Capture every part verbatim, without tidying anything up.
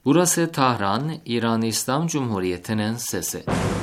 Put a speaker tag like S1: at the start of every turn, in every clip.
S1: Burası Tahran, İran İslam Cumhuriyeti'nin sesi.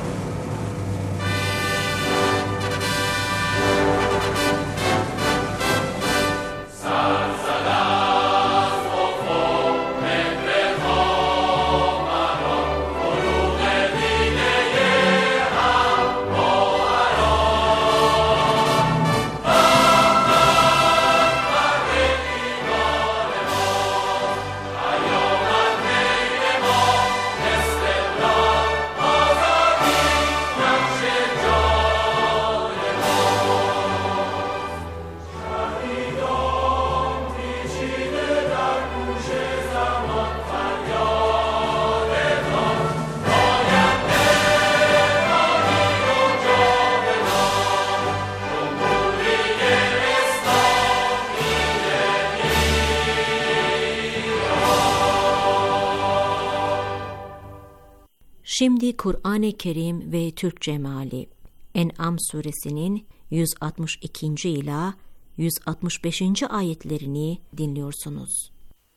S2: Şimdi Kur'an-ı Kerim ve Türkçe meali. En'am suresinin yüz altmış ikinci ila yüz altmış beşinci ayetlerini dinliyorsunuz.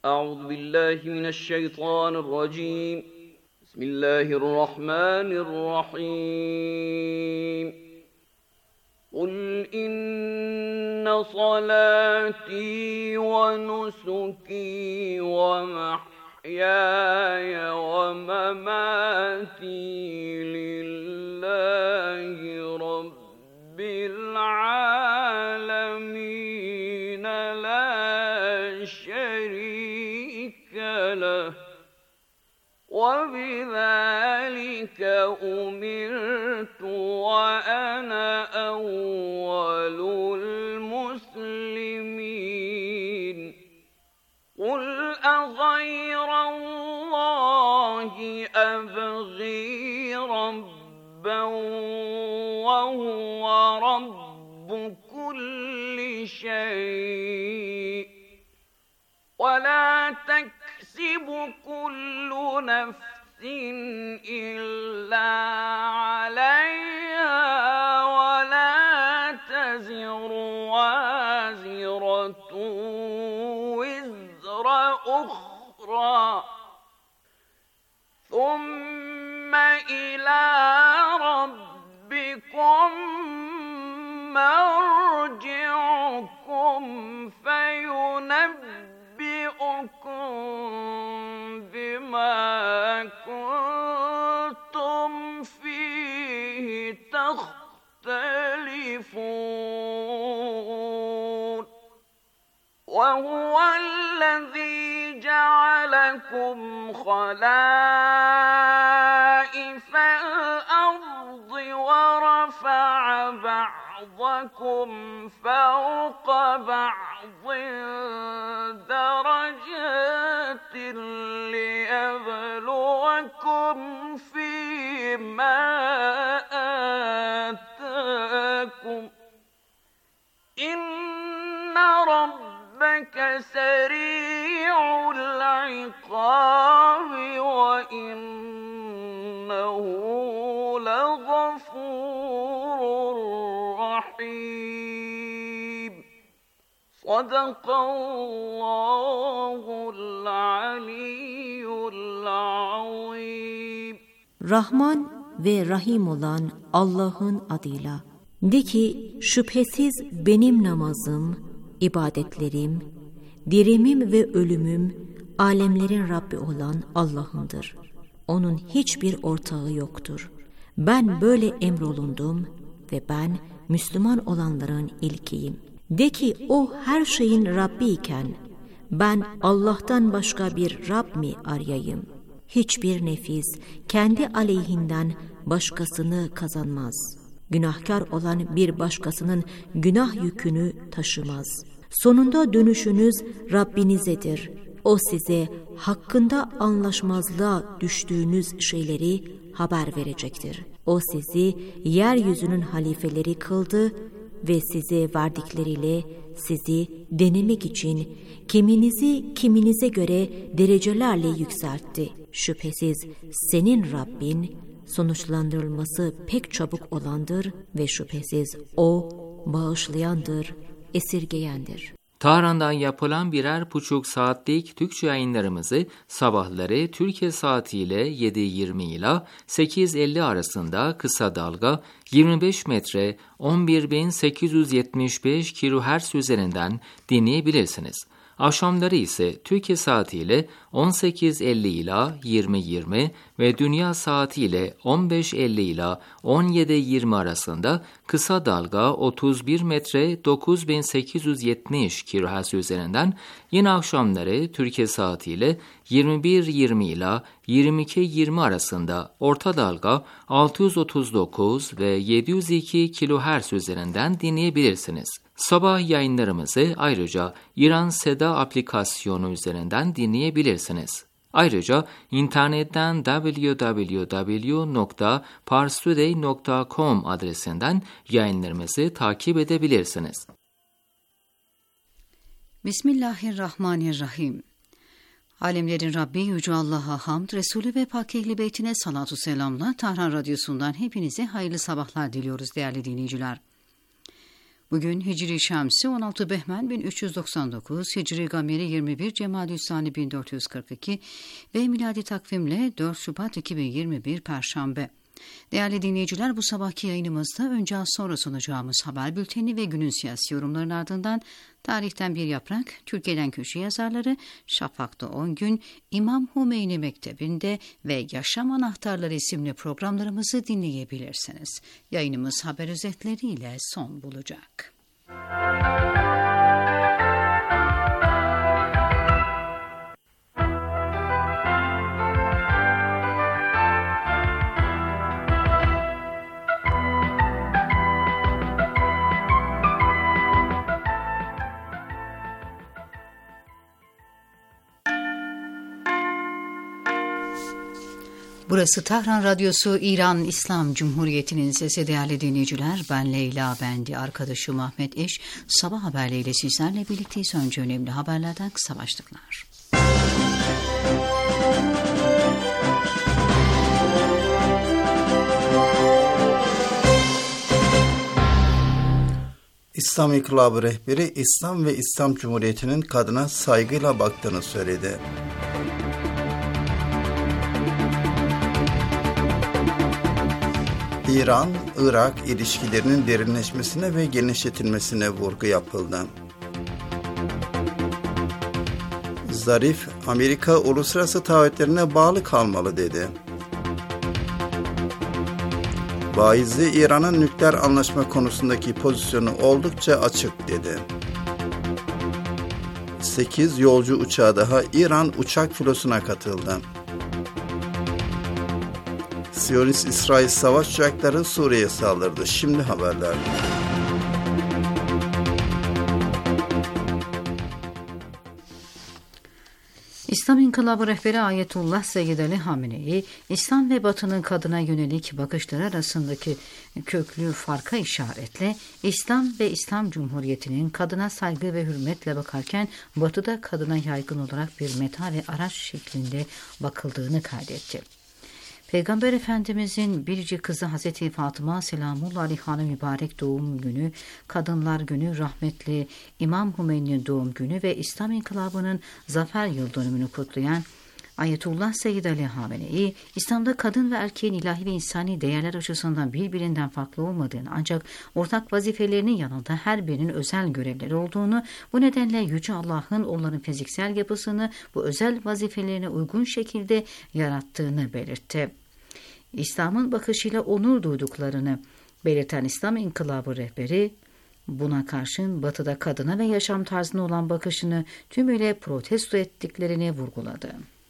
S3: Euzubillahimineşşeytanirracim. Bismillahirrahmanirrahim. Kul inne salati ve nusuki ve mahya محياي ومماتي لله رب العالمين لا شريك له وبذلك أمرت وأنا أول المسلمين قل أغير الله أبغي ربا وهو رب كل شيء ولا تكسب كل نفس إلا عليها ولا تزر وازرة أخرى ثم إلى ربكم مرجعكم فينبئكم بما كنتم فيه تختلفون وهو الذي جعلكم خلائف الأرض ورفع بعضكم فوق بعض درجات ليبلوكم فيما آتاكم إن ربك سريع العقاب وإنه لغفور رحيم صدق الله العلي العظيم.
S2: Rahman ve Rahim olan Allah'ın adıyla. De ki şüphesiz benim namazım, ibadetlerim, dirimim ve ölümüm alemlerin Rabbi olan Allah'ındır. Onun hiçbir ortağı yoktur. Ben böyle emrolundum ve ben Müslüman olanların ilkiyim. De ki o her şeyin Rabbi iken ben Allah'tan başka bir Rab mi arayayım? Hiçbir nefis kendi aleyhinden başkasını kazanmaz. Günahkar olan bir başkasının günah yükünü taşımaz. Sonunda dönüşünüz Rabbinizedir. O size hakkında anlaşmazlığa düştüğünüz şeyleri haber verecektir. O sizi yeryüzünün halifeleri kıldı ve size verdikleriyle sizi denemek için kiminizi kiminize göre derecelerle yükseltti. Şüphesiz senin Rabbin sonuçlandırılması pek çabuk olandır ve şüphesiz O bağışlayandır, esirgeyendir.
S1: Tahran'dan yapılan birer buçuk saatlik Türkçe yayınlarımızı sabahları Türkiye saatiyle yedi yirmi ile sekiz elli arasında kısa dalga yirmi beş metre on bir bin sekiz yüz yetmiş beş kilohertz üzerinden dinleyebilirsiniz. Akşamları ise Türkiye saatiyle on sekiz elli ila yirmi yirmi ve dünya saatiyle on beş elli ila on yedi yirmi arasında kısa dalga otuz bir metre dokuz bin sekiz yüz yetmiş kilohertz üzerinden, yine akşamları Türkiye saatiyle yirmi bir yirmi ila yirmi iki yirmi arasında orta dalga altı yüz otuz dokuz ve yedi yüz iki kilohertz üzerinden dinleyebilirsiniz. Sabah yayınlarımızı ayrıca İran Seda aplikasyonu üzerinden dinleyebilirsiniz. Ayrıca internetten double-u double-u double-u nokta parstoday nokta com adresinden yayınlarımızı takip edebilirsiniz.
S4: Bismillahirrahmanirrahim. Alemlerin Rabbi Yüce Allah'a hamd, Resulü ve Pak Ehl-i Beytine salatu selamla Tahran Radyosu'ndan hepinize hayırlı sabahlar diliyoruz değerli dinleyiciler. Bugün Hicri Şemsi on altı Behmen bin üç yüz doksan dokuz, Hicri Gameri yirmi bir Cemadü'l-Sani bin dört yüz kırk iki ve miladi takvimle dört Şubat iki bin yirmi bir Perşembe. Değerli dinleyiciler, bu sabahki yayınımızda önce az sonra sunacağımız haber bülteni ve günün siyasi yorumlarının ardından tarihten bir yaprak, Türkiye'den köşe yazarları, Şafak'ta on gün, İmam Hümeyni Mektebi'nde ve Yaşam Anahtarları isimli programlarımızı dinleyebilirsiniz. Yayınımız haber özetleriyle son bulacak. Burası Tahran Radyosu, İran İslam Cumhuriyeti'nin sesi değerli dinleyiciler. Ben Leyla Bendi, arkadaşım Ahmet İş. Sabah haberleriyle sizlerle birlikteyiz. Önce önemli haberlerden kısa başlıklar.
S5: İslam İnkılabı rehberi İslam ve İslam Cumhuriyeti'nin kadına saygıyla baktığını söyledi. İran-Irak ilişkilerinin derinleşmesine ve genişletilmesine vurgu yapıldı. Zarif, Amerika uluslararası taahhütlerine bağlı kalmalı dedi. Vaizli, İran'ın nükleer anlaşma konusundaki pozisyonu oldukça açık dedi. sekiz yolcu uçağı daha İran uçak filosuna katıldı. Siyonist İsrail savaş uçakları Suriye'ye saldırdı. Şimdi haberler.
S4: İslam İnkılabı rehberi Ayetullah Seyyid Ali Hamenei, İslam ve Batı'nın kadına yönelik bakışları arasındaki köklü farka işaretle İslam ve İslam Cumhuriyeti'nin kadına saygı ve hürmetle bakarken Batı'da kadına yaygın olarak bir meta ve araç şeklinde bakıldığını kaydetti. Peygamber Efendimizin biricik kızı Hazreti Fatıma Selamullah Aleyha'nın mübarek doğum günü, Kadınlar Günü, rahmetli İmam Hümeyni'nin doğum günü ve İslam İnkılabı'nın zafer yıl dönümünü kutlayan Ayetullah Seyyid Ali Hamenei, İslam'da kadın ve erkeğin ilahi ve insani değerler açısından birbirinden farklı olmadığını, ancak ortak vazifelerinin yanında her birinin özel görevleri olduğunu, bu nedenle Yüce Allah'ın onların fiziksel yapısını bu özel vazifelerine uygun şekilde yarattığını belirtti. İslam'ın bakışıyla onur duyduklarını belirten İslam İnkılabı rehberi, buna karşın Batı'da kadına ve yaşam tarzına olan bakışını tümüyle protesto ettiklerini vurguladı.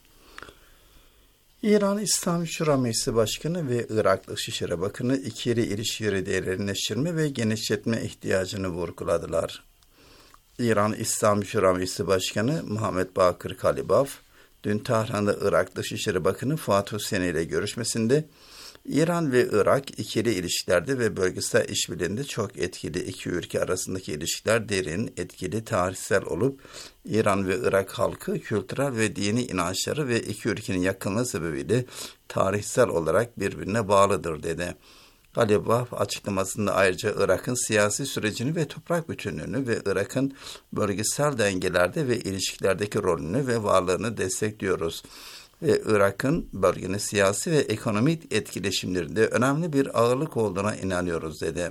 S5: İran İslam Şura Meclisi Başkanı ve Irak Dışişleri Bakanı ikili ilişkileri derinleştirme ve genişletme ihtiyacını vurguladılar. İran İslam Şura Meclisi Başkanı Muhammed Bakır Kalibaf, dün Tahran'da Irak Dışişleri Bakanı Fuat Hüseyni ile görüşmesinde, İran ve Irak ikili ilişkilerde ve bölgesel işbirliğinde çok etkili, iki ülke arasındaki ilişkiler derin, etkili, tarihsel olup İran ve Irak halkı kültürel ve dini inançları ve iki ülkenin yakınlığı sebebiyle tarihsel olarak birbirine bağlıdır dedi. Galibaf açıklamasında ayrıca Irak'ın siyasi sürecini ve toprak bütünlüğünü ve Irak'ın bölgesel dengelerde ve ilişkilerdeki rolünü ve varlığını destekliyoruz. Ve Irak'ın bölgenin siyasi ve ekonomik etkileşimlerinde önemli bir ağırlık olduğuna inanıyoruz dedi.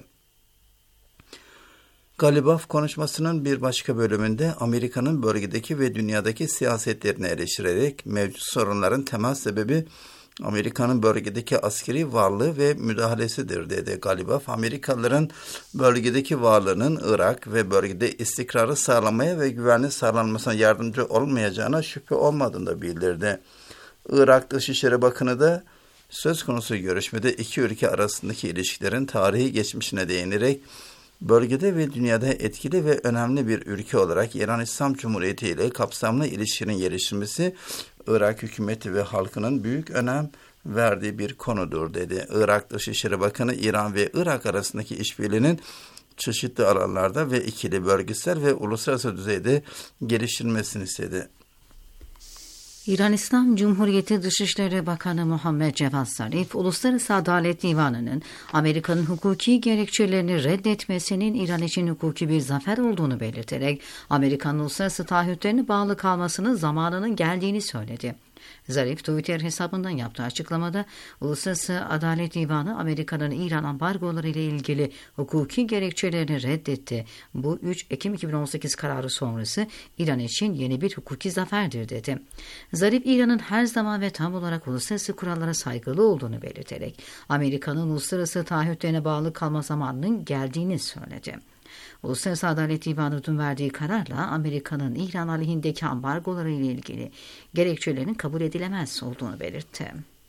S5: Galibaf konuşmasının bir başka bölümünde Amerika'nın bölgedeki ve dünyadaki siyasetlerini eleştirerek mevcut sorunların temel sebebi Amerika'nın bölgedeki askeri varlığı ve müdahalesidir dedi. Galibaf, Amerikalıların bölgedeki varlığının Irak ve bölgede istikrarı sağlamaya ve güvenli sağlanmasına yardımcı olmayacağına şüphe olmadığını da bildirdi. Irak Dışişleri Bakanı da söz konusu görüşmede iki ülke arasındaki ilişkilerin tarihi geçmişine değinerek bölgede ve dünyada etkili ve önemli bir ülke olarak İran İslam Cumhuriyeti ile kapsamlı ilişkilerin geliştirmesi Irak hükümeti ve halkının büyük önem verdiği bir konudur dedi. Irak Dışişleri Bakanı İran ve Irak arasındaki işbirliğinin çeşitli alanlarda ve ikili bölgesel ve uluslararası düzeyde geliştirilmesini istedi.
S4: İran İslam Cumhuriyeti Dışişleri Bakanı Muhammed Cevat Zarif, Uluslararası Adalet Divanı'nın Amerika'nın hukuki gerekçelerini reddetmesinin İran için hukuki bir zafer olduğunu belirterek, Amerika'nın uluslararası taahhütlerine bağlı kalmasının zamanının geldiğini söyledi. Zarif, Twitter hesabından yaptığı açıklamada, Uluslararası Adalet Divanı Amerika'nın İran ambargoları ile ilgili hukuki gerekçelerini reddetti. Bu üç Ekim iki bin on sekiz kararı sonrası İran için yeni bir hukuki zaferdir dedi. Zarif, İran'ın her zaman ve tam olarak uluslararası kurallara saygılı olduğunu belirterek, Amerika'nın uluslararası taahhütlerine bağlı kalma zamanının geldiğini söyledi. Uluslararası Adalet Divanı'nın verdiği kararla Amerika'nın İran aleyhindeki ambargoları ile ilgili gerekçelerinin kabul edilemez olduğunu belirtti.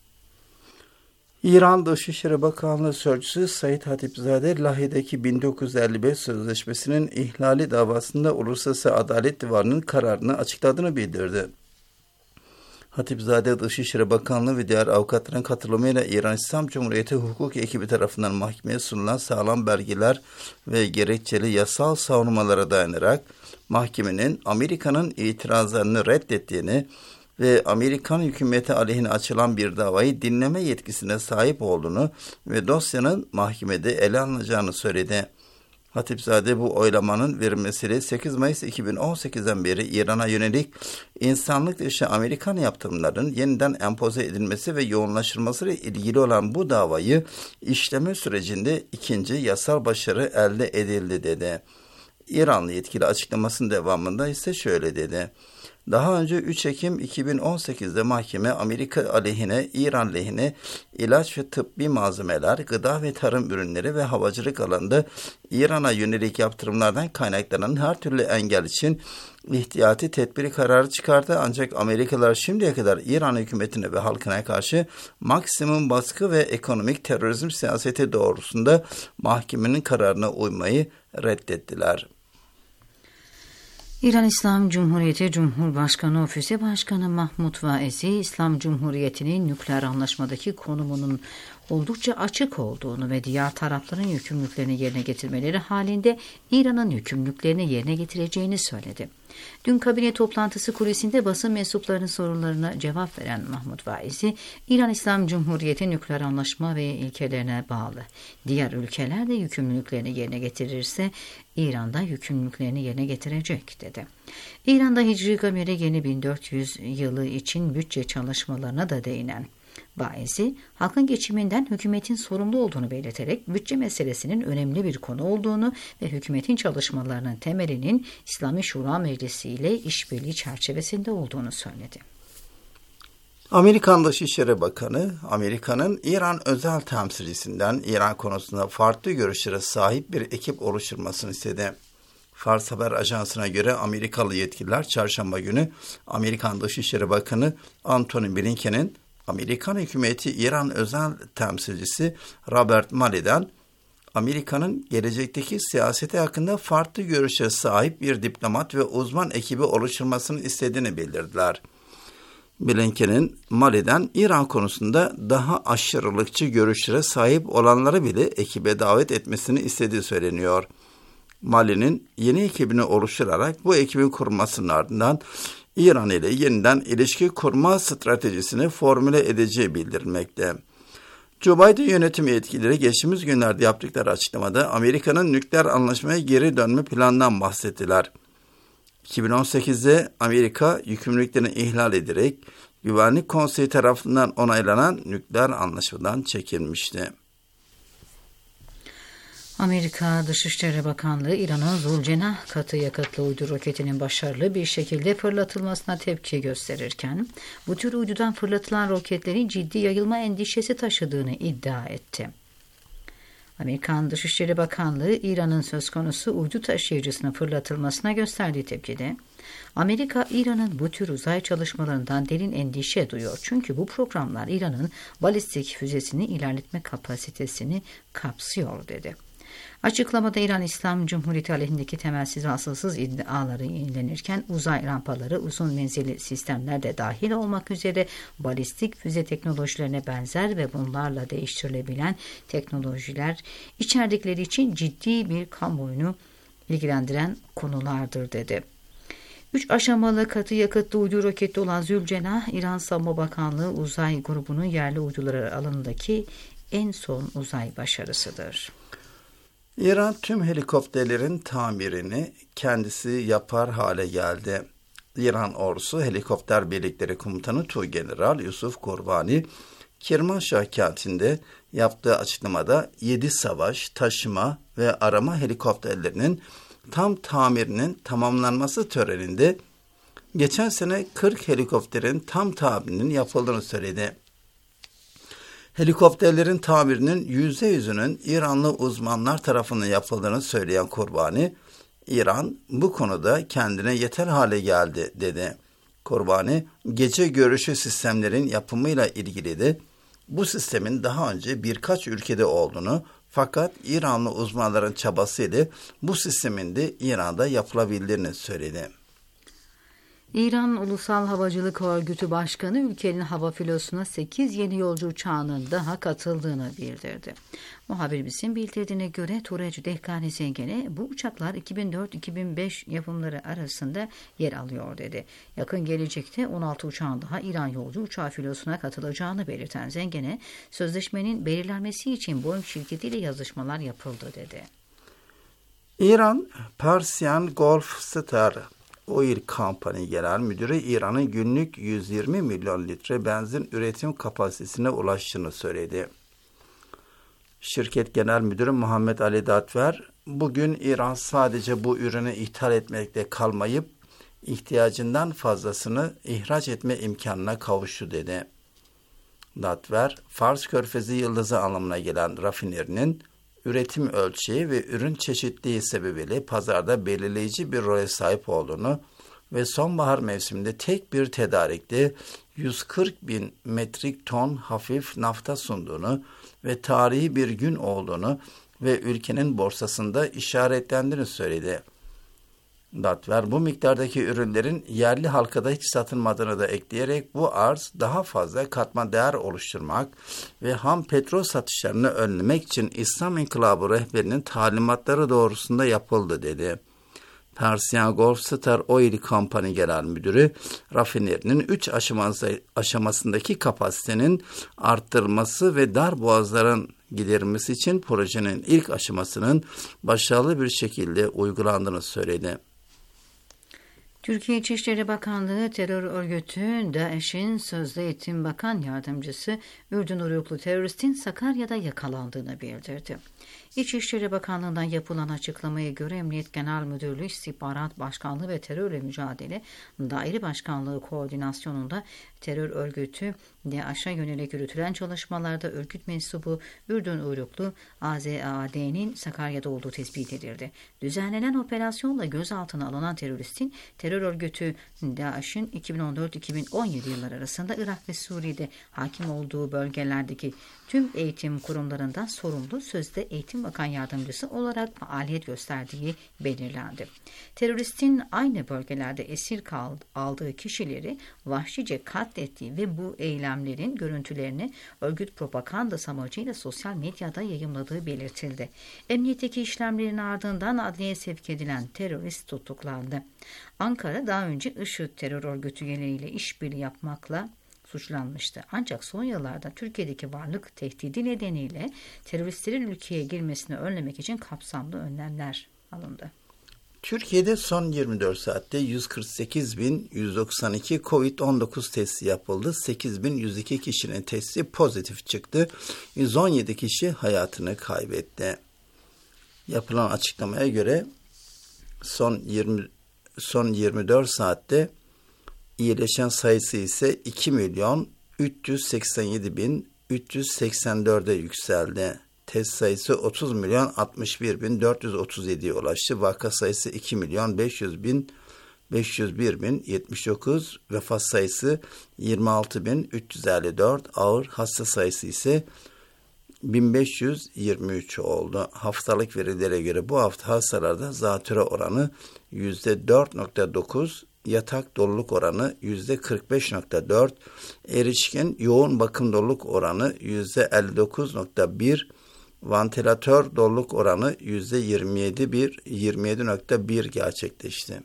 S5: İran Dışişleri Bakanlığı Sözcüsü Said Hatipzade, Lahey'deki bin dokuz yüz elli beş Sözleşmesi'nin ihlali davasında Uluslararası Adalet Divanı'nın kararını açıkladığını bildirdi. Hatipzade, Dışişleri Bakanlığı ve diğer avukatların katılımıyla İran İslam Cumhuriyeti hukuk ekibi tarafından mahkemeye sunulan sağlam belgeler ve gerekçeli yasal savunmalara dayanarak mahkemenin Amerika'nın itirazlarını reddettiğini ve Amerikan hükümeti aleyhine açılan bir davayı dinleme yetkisine sahip olduğunu ve dosyanın mahkemede ele alınacağını söyledi. Hatipzade, bu oylamanın verilmesiyle sekiz Mayıs iki bin on sekizden beri İran'a yönelik insanlık dışı Amerikan yaptırımlarının yeniden empoze edilmesi ve yoğunlaştırılmasıyla ilgili olan bu davayı işleme sürecinde ikinci yasal başarı elde edildi dedi. İranlı yetkili açıklamasının devamında ise şöyle dedi. Daha önce üç Ekim iki bin on sekizde mahkeme Amerika aleyhine, İran lehine ilaç ve tıbbi malzemeler, gıda ve tarım ürünleri ve havacılık alanında İran'a yönelik yaptırımlardan kaynaklanan her türlü engel için ihtiyati tedbiri kararı çıkardı. Ancak Amerikalılar şimdiye kadar İran hükümetine ve halkına karşı maksimum baskı ve ekonomik terörizm siyaseti doğrultusunda mahkemenin kararına uymayı reddettiler.
S4: İran İslam Cumhuriyeti Cumhurbaşkanı Ofisi Başkanı Mahmut Vaizi, İslam Cumhuriyeti'nin nükleer anlaşmadaki konumunun oldukça açık olduğunu ve diğer tarafların yükümlülüklerini yerine getirmeleri halinde İran'ın yükümlülüklerini yerine getireceğini söyledi. Dün kabine toplantısı kulisinde basın mensuplarının sorularına cevap veren Mahmut Vaizi, İran İslam Cumhuriyeti nükleer anlaşma ve ilkelerine bağlı. Diğer ülkeler de yükümlülüklerini yerine getirirse İran'da yükümlülüklerini yerine getirecek dedi. İran'da Hicri Gameri yeni bin dört yüz yılı için bütçe çalışmalarına da değinen Vaizi, halkın geçiminden hükümetin sorumlu olduğunu belirterek bütçe meselesinin önemli bir konu olduğunu ve hükümetin çalışmalarının temelinin İslami Şura Meclisi ile işbirliği çerçevesinde olduğunu söyledi.
S5: Amerikan Dışişleri Bakanı, Amerika'nın İran özel temsilcisinden İran konusunda farklı görüşlere sahip bir ekip oluşturmasını istedi. Fars Haber Ajansı'na göre Amerikalı yetkililer çarşamba günü Amerikan Dışişleri Bakanı Antony Blinken'in Amerikan hükümeti İran özel temsilcisi Robert Malley'den Amerika'nın gelecekteki siyaseti hakkında farklı görüşe sahip bir diplomat ve uzman ekibi oluşturmasını istediğini bildirdiler. Blinken'in Malley'den İran konusunda daha aşırılıkçı görüşlere sahip olanları bile ekibe davet etmesini istediği söyleniyor. Malley'nin yeni ekibini oluşturarak bu ekibin kurulmasının ardından İran ile yeniden ilişki kurma stratejisini formüle edeceği bildirilmekte. Joe Biden yönetim yetkilileri geçtiğimiz günlerde yaptıkları açıklamada Amerika'nın nükleer anlaşmaya geri dönme planından bahsettiler. iki bin on sekizde Amerika yükümlülüklerini ihlal ederek Güvenlik Konseyi tarafından onaylanan nükleer anlaşmadan çekilmişti.
S4: Amerika Dışişleri Bakanlığı İran'ın Zulcenah katı yakıtlı uydu roketinin başarılı bir şekilde fırlatılmasına tepki gösterirken, bu tür uydudan fırlatılan roketlerin ciddi yayılma endişesi taşıdığını iddia etti. Amerikan Dışişleri Bakanlığı İran'ın söz konusu uydu taşıyıcısının fırlatılmasına gösterdiği tepkide, Amerika, İran'ın bu tür uzay çalışmalarından derin endişe duyuyor. Çünkü bu programlar İran'ın balistik füzesini ilerletme kapasitesini kapsıyor dedi. Açıklamada İran İslam Cumhuriyeti aleyhindeki temelsiz ve asılsız iddiaları yenilenirken uzay rampaları, uzun menzilli sistemler de dahil olmak üzere balistik füze teknolojilerine benzer ve bunlarla değiştirilebilen teknolojiler içerdikleri için ciddi bir kamuoyunu ilgilendiren konulardır dedi. Üç aşamalı katı yakıtlı uydu roketi olan Zülcenah, İran Savunma Bakanlığı uzay grubunun yerli uyduları alanındaki en son uzay başarısıdır.
S5: İran tüm helikopterlerin tamirini kendisi yapar hale geldi. İran ordusu helikopter birlikleri komutanı Tuğgeneral Yusuf Kurbani, Kermanşah kentinde yaptığı açıklamada yedi savaş, taşıma ve arama helikopterlerinin tam tamirinin tamamlanması töreninde geçen sene kırk helikopterin tam tamirinin yapıldığını söyledi. Helikopterlerin tamirinin yüzde yüzünün İranlı uzmanlar tarafından yapıldığını söyleyen Kurbani, İran bu konuda kendine yeter hale geldi dedi. Kurbani, gece görüşü sistemlerin yapımıyla ilgili de bu sistemin daha önce birkaç ülkede olduğunu, fakat İranlı uzmanların çabasıyla bu sistemin de İran'da yapılabildiğini söyledi.
S4: İran Ulusal Havacılık Örgütü Başkanı ülkenin hava filosuna sekiz yeni yolcu uçağının daha katıldığını bildirdi. Muhabirimizin bildirdiğine göre Tureç Dehkani Zengene bu uçaklar iki bin dört iki bin beş yapımları arasında yer alıyor dedi. Yakın gelecekte on altı uçağın daha İran yolcu uçağı filosuna katılacağını belirten Zengene, sözleşmenin belirlenmesi için Boeing şirketiyle yazışmalar yapıldı dedi.
S5: İran Persian Gulf Star Oil Company Genel Müdürü İran'ın günlük yüz yirmi milyon litre benzin üretim kapasitesine ulaştığını söyledi. Şirket Genel Müdürü Muhammed Ali Datver, bugün İran sadece bu ürünü ithal etmekle kalmayıp ihtiyacından fazlasını ihraç etme imkanına kavuştu dedi. Datver, Fars Körfezi Yıldızı anlamına gelen rafinerinin üretim ölçeği ve ürün çeşitliliği sebebiyle pazarda belirleyici bir role sahip olduğunu ve sonbahar mevsiminde tek bir tedarikte yüz kırk bin metrik ton hafif nafta sunduğunu ve tarihi bir gün olduğunu ve ülkenin borsasında işaretlendiğini söyledi. Datver bu miktardaki ürünlerin yerli halkada hiç satılmadığını da ekleyerek bu arz daha fazla katma değer oluşturmak ve ham petrol satışlarını önlemek için İslam İnkılabı rehberinin talimatları doğrusunda yapıldı dedi. Persian Gulf Star Oil Company Genel Müdürü, rafinerinin üç aşamasındaki kapasitenin arttırılması ve dar boğazların giderilmesi için projenin ilk aşamasının başarılı bir şekilde uygulandığını söyledi.
S4: Türkiye İçişleri Bakanlığı terör örgütü DAEŞ'in sözde eğitim bakan yardımcısı Ürdün uyruklu teröristin Sakarya'da yakalandığını bildirdi. İçişleri Bakanlığı'ndan yapılan açıklamaya göre Emniyet Genel Müdürlüğü İstihbarat Başkanlığı ve Terörle Mücadele Daire Başkanlığı koordinasyonunda terör örgütü DAEŞ'e yönelik yürütülen çalışmalarda örgüt mensubu Ürdün uyruklu A Z A D'nin Sakarya'da olduğu tespit edildi. Düzenlenen operasyonla gözaltına alınan teröristin terör örgütü DAEŞ'in iki bin on dört iki bin on yedi yılları arasında Irak ve Suriye'de hakim olduğu bölgelerdeki tüm eğitim kurumlarından sorumlu sözde eğitim bakan yardımcısı olarak faaliyet gösterdiği belirlendi. Teröristin aynı bölgelerde esir kaldı, aldığı kişileri vahşice katlettiği ve bu eylemlerin görüntülerini örgüt propagandası amacıyla sosyal medyada yayımladığı belirtildi. Emniyetteki işlemlerin ardından adliyeye sevk edilen terörist tutuklandı. Ankara daha önce IŞİD terör örgütü üyeleriyle işbirliği yapmakla suçlanmıştı. Ancak son yıllarda Türkiye'deki varlık tehdidi nedeniyle teröristlerin ülkeye girmesini önlemek için kapsamlı önlemler alındı.
S5: Türkiye'de son yirmi dört saatte yüz kırk sekiz bin yüz doksan iki kovid on dokuz testi yapıldı. sekiz bin yüz iki kişinin testi pozitif çıktı. yüz on yedi kişi hayatını kaybetti. Yapılan açıklamaya göre son yirmi son yirmi dört saatte iyileşen sayısı ise iki milyon üç yüz seksen yedi bin üç yüz seksen dörde yükseldi. Test sayısı otuz milyon altmış bir bin dört yüz otuz yediye ulaştı. Vaka sayısı iki milyon beş yüz bin beş yüz bir bin yetmiş dokuz. Vefat sayısı yirmi altı bin üç yüz elli dört. Ağır hasta sayısı ise bin beş yüz yirmi üç oldu. Haftalık verilere göre bu hafta hastalarda zatürre oranı yüzde dört virgül dokuz, yatak doluluk oranı yüzde kırk beş virgül dört, erişkin yoğun bakım doluluk oranı yüzde elli dokuz virgül bir, vantilatör doluluk oranı yüzde yirmi yedi virgül bir gerçekleşti.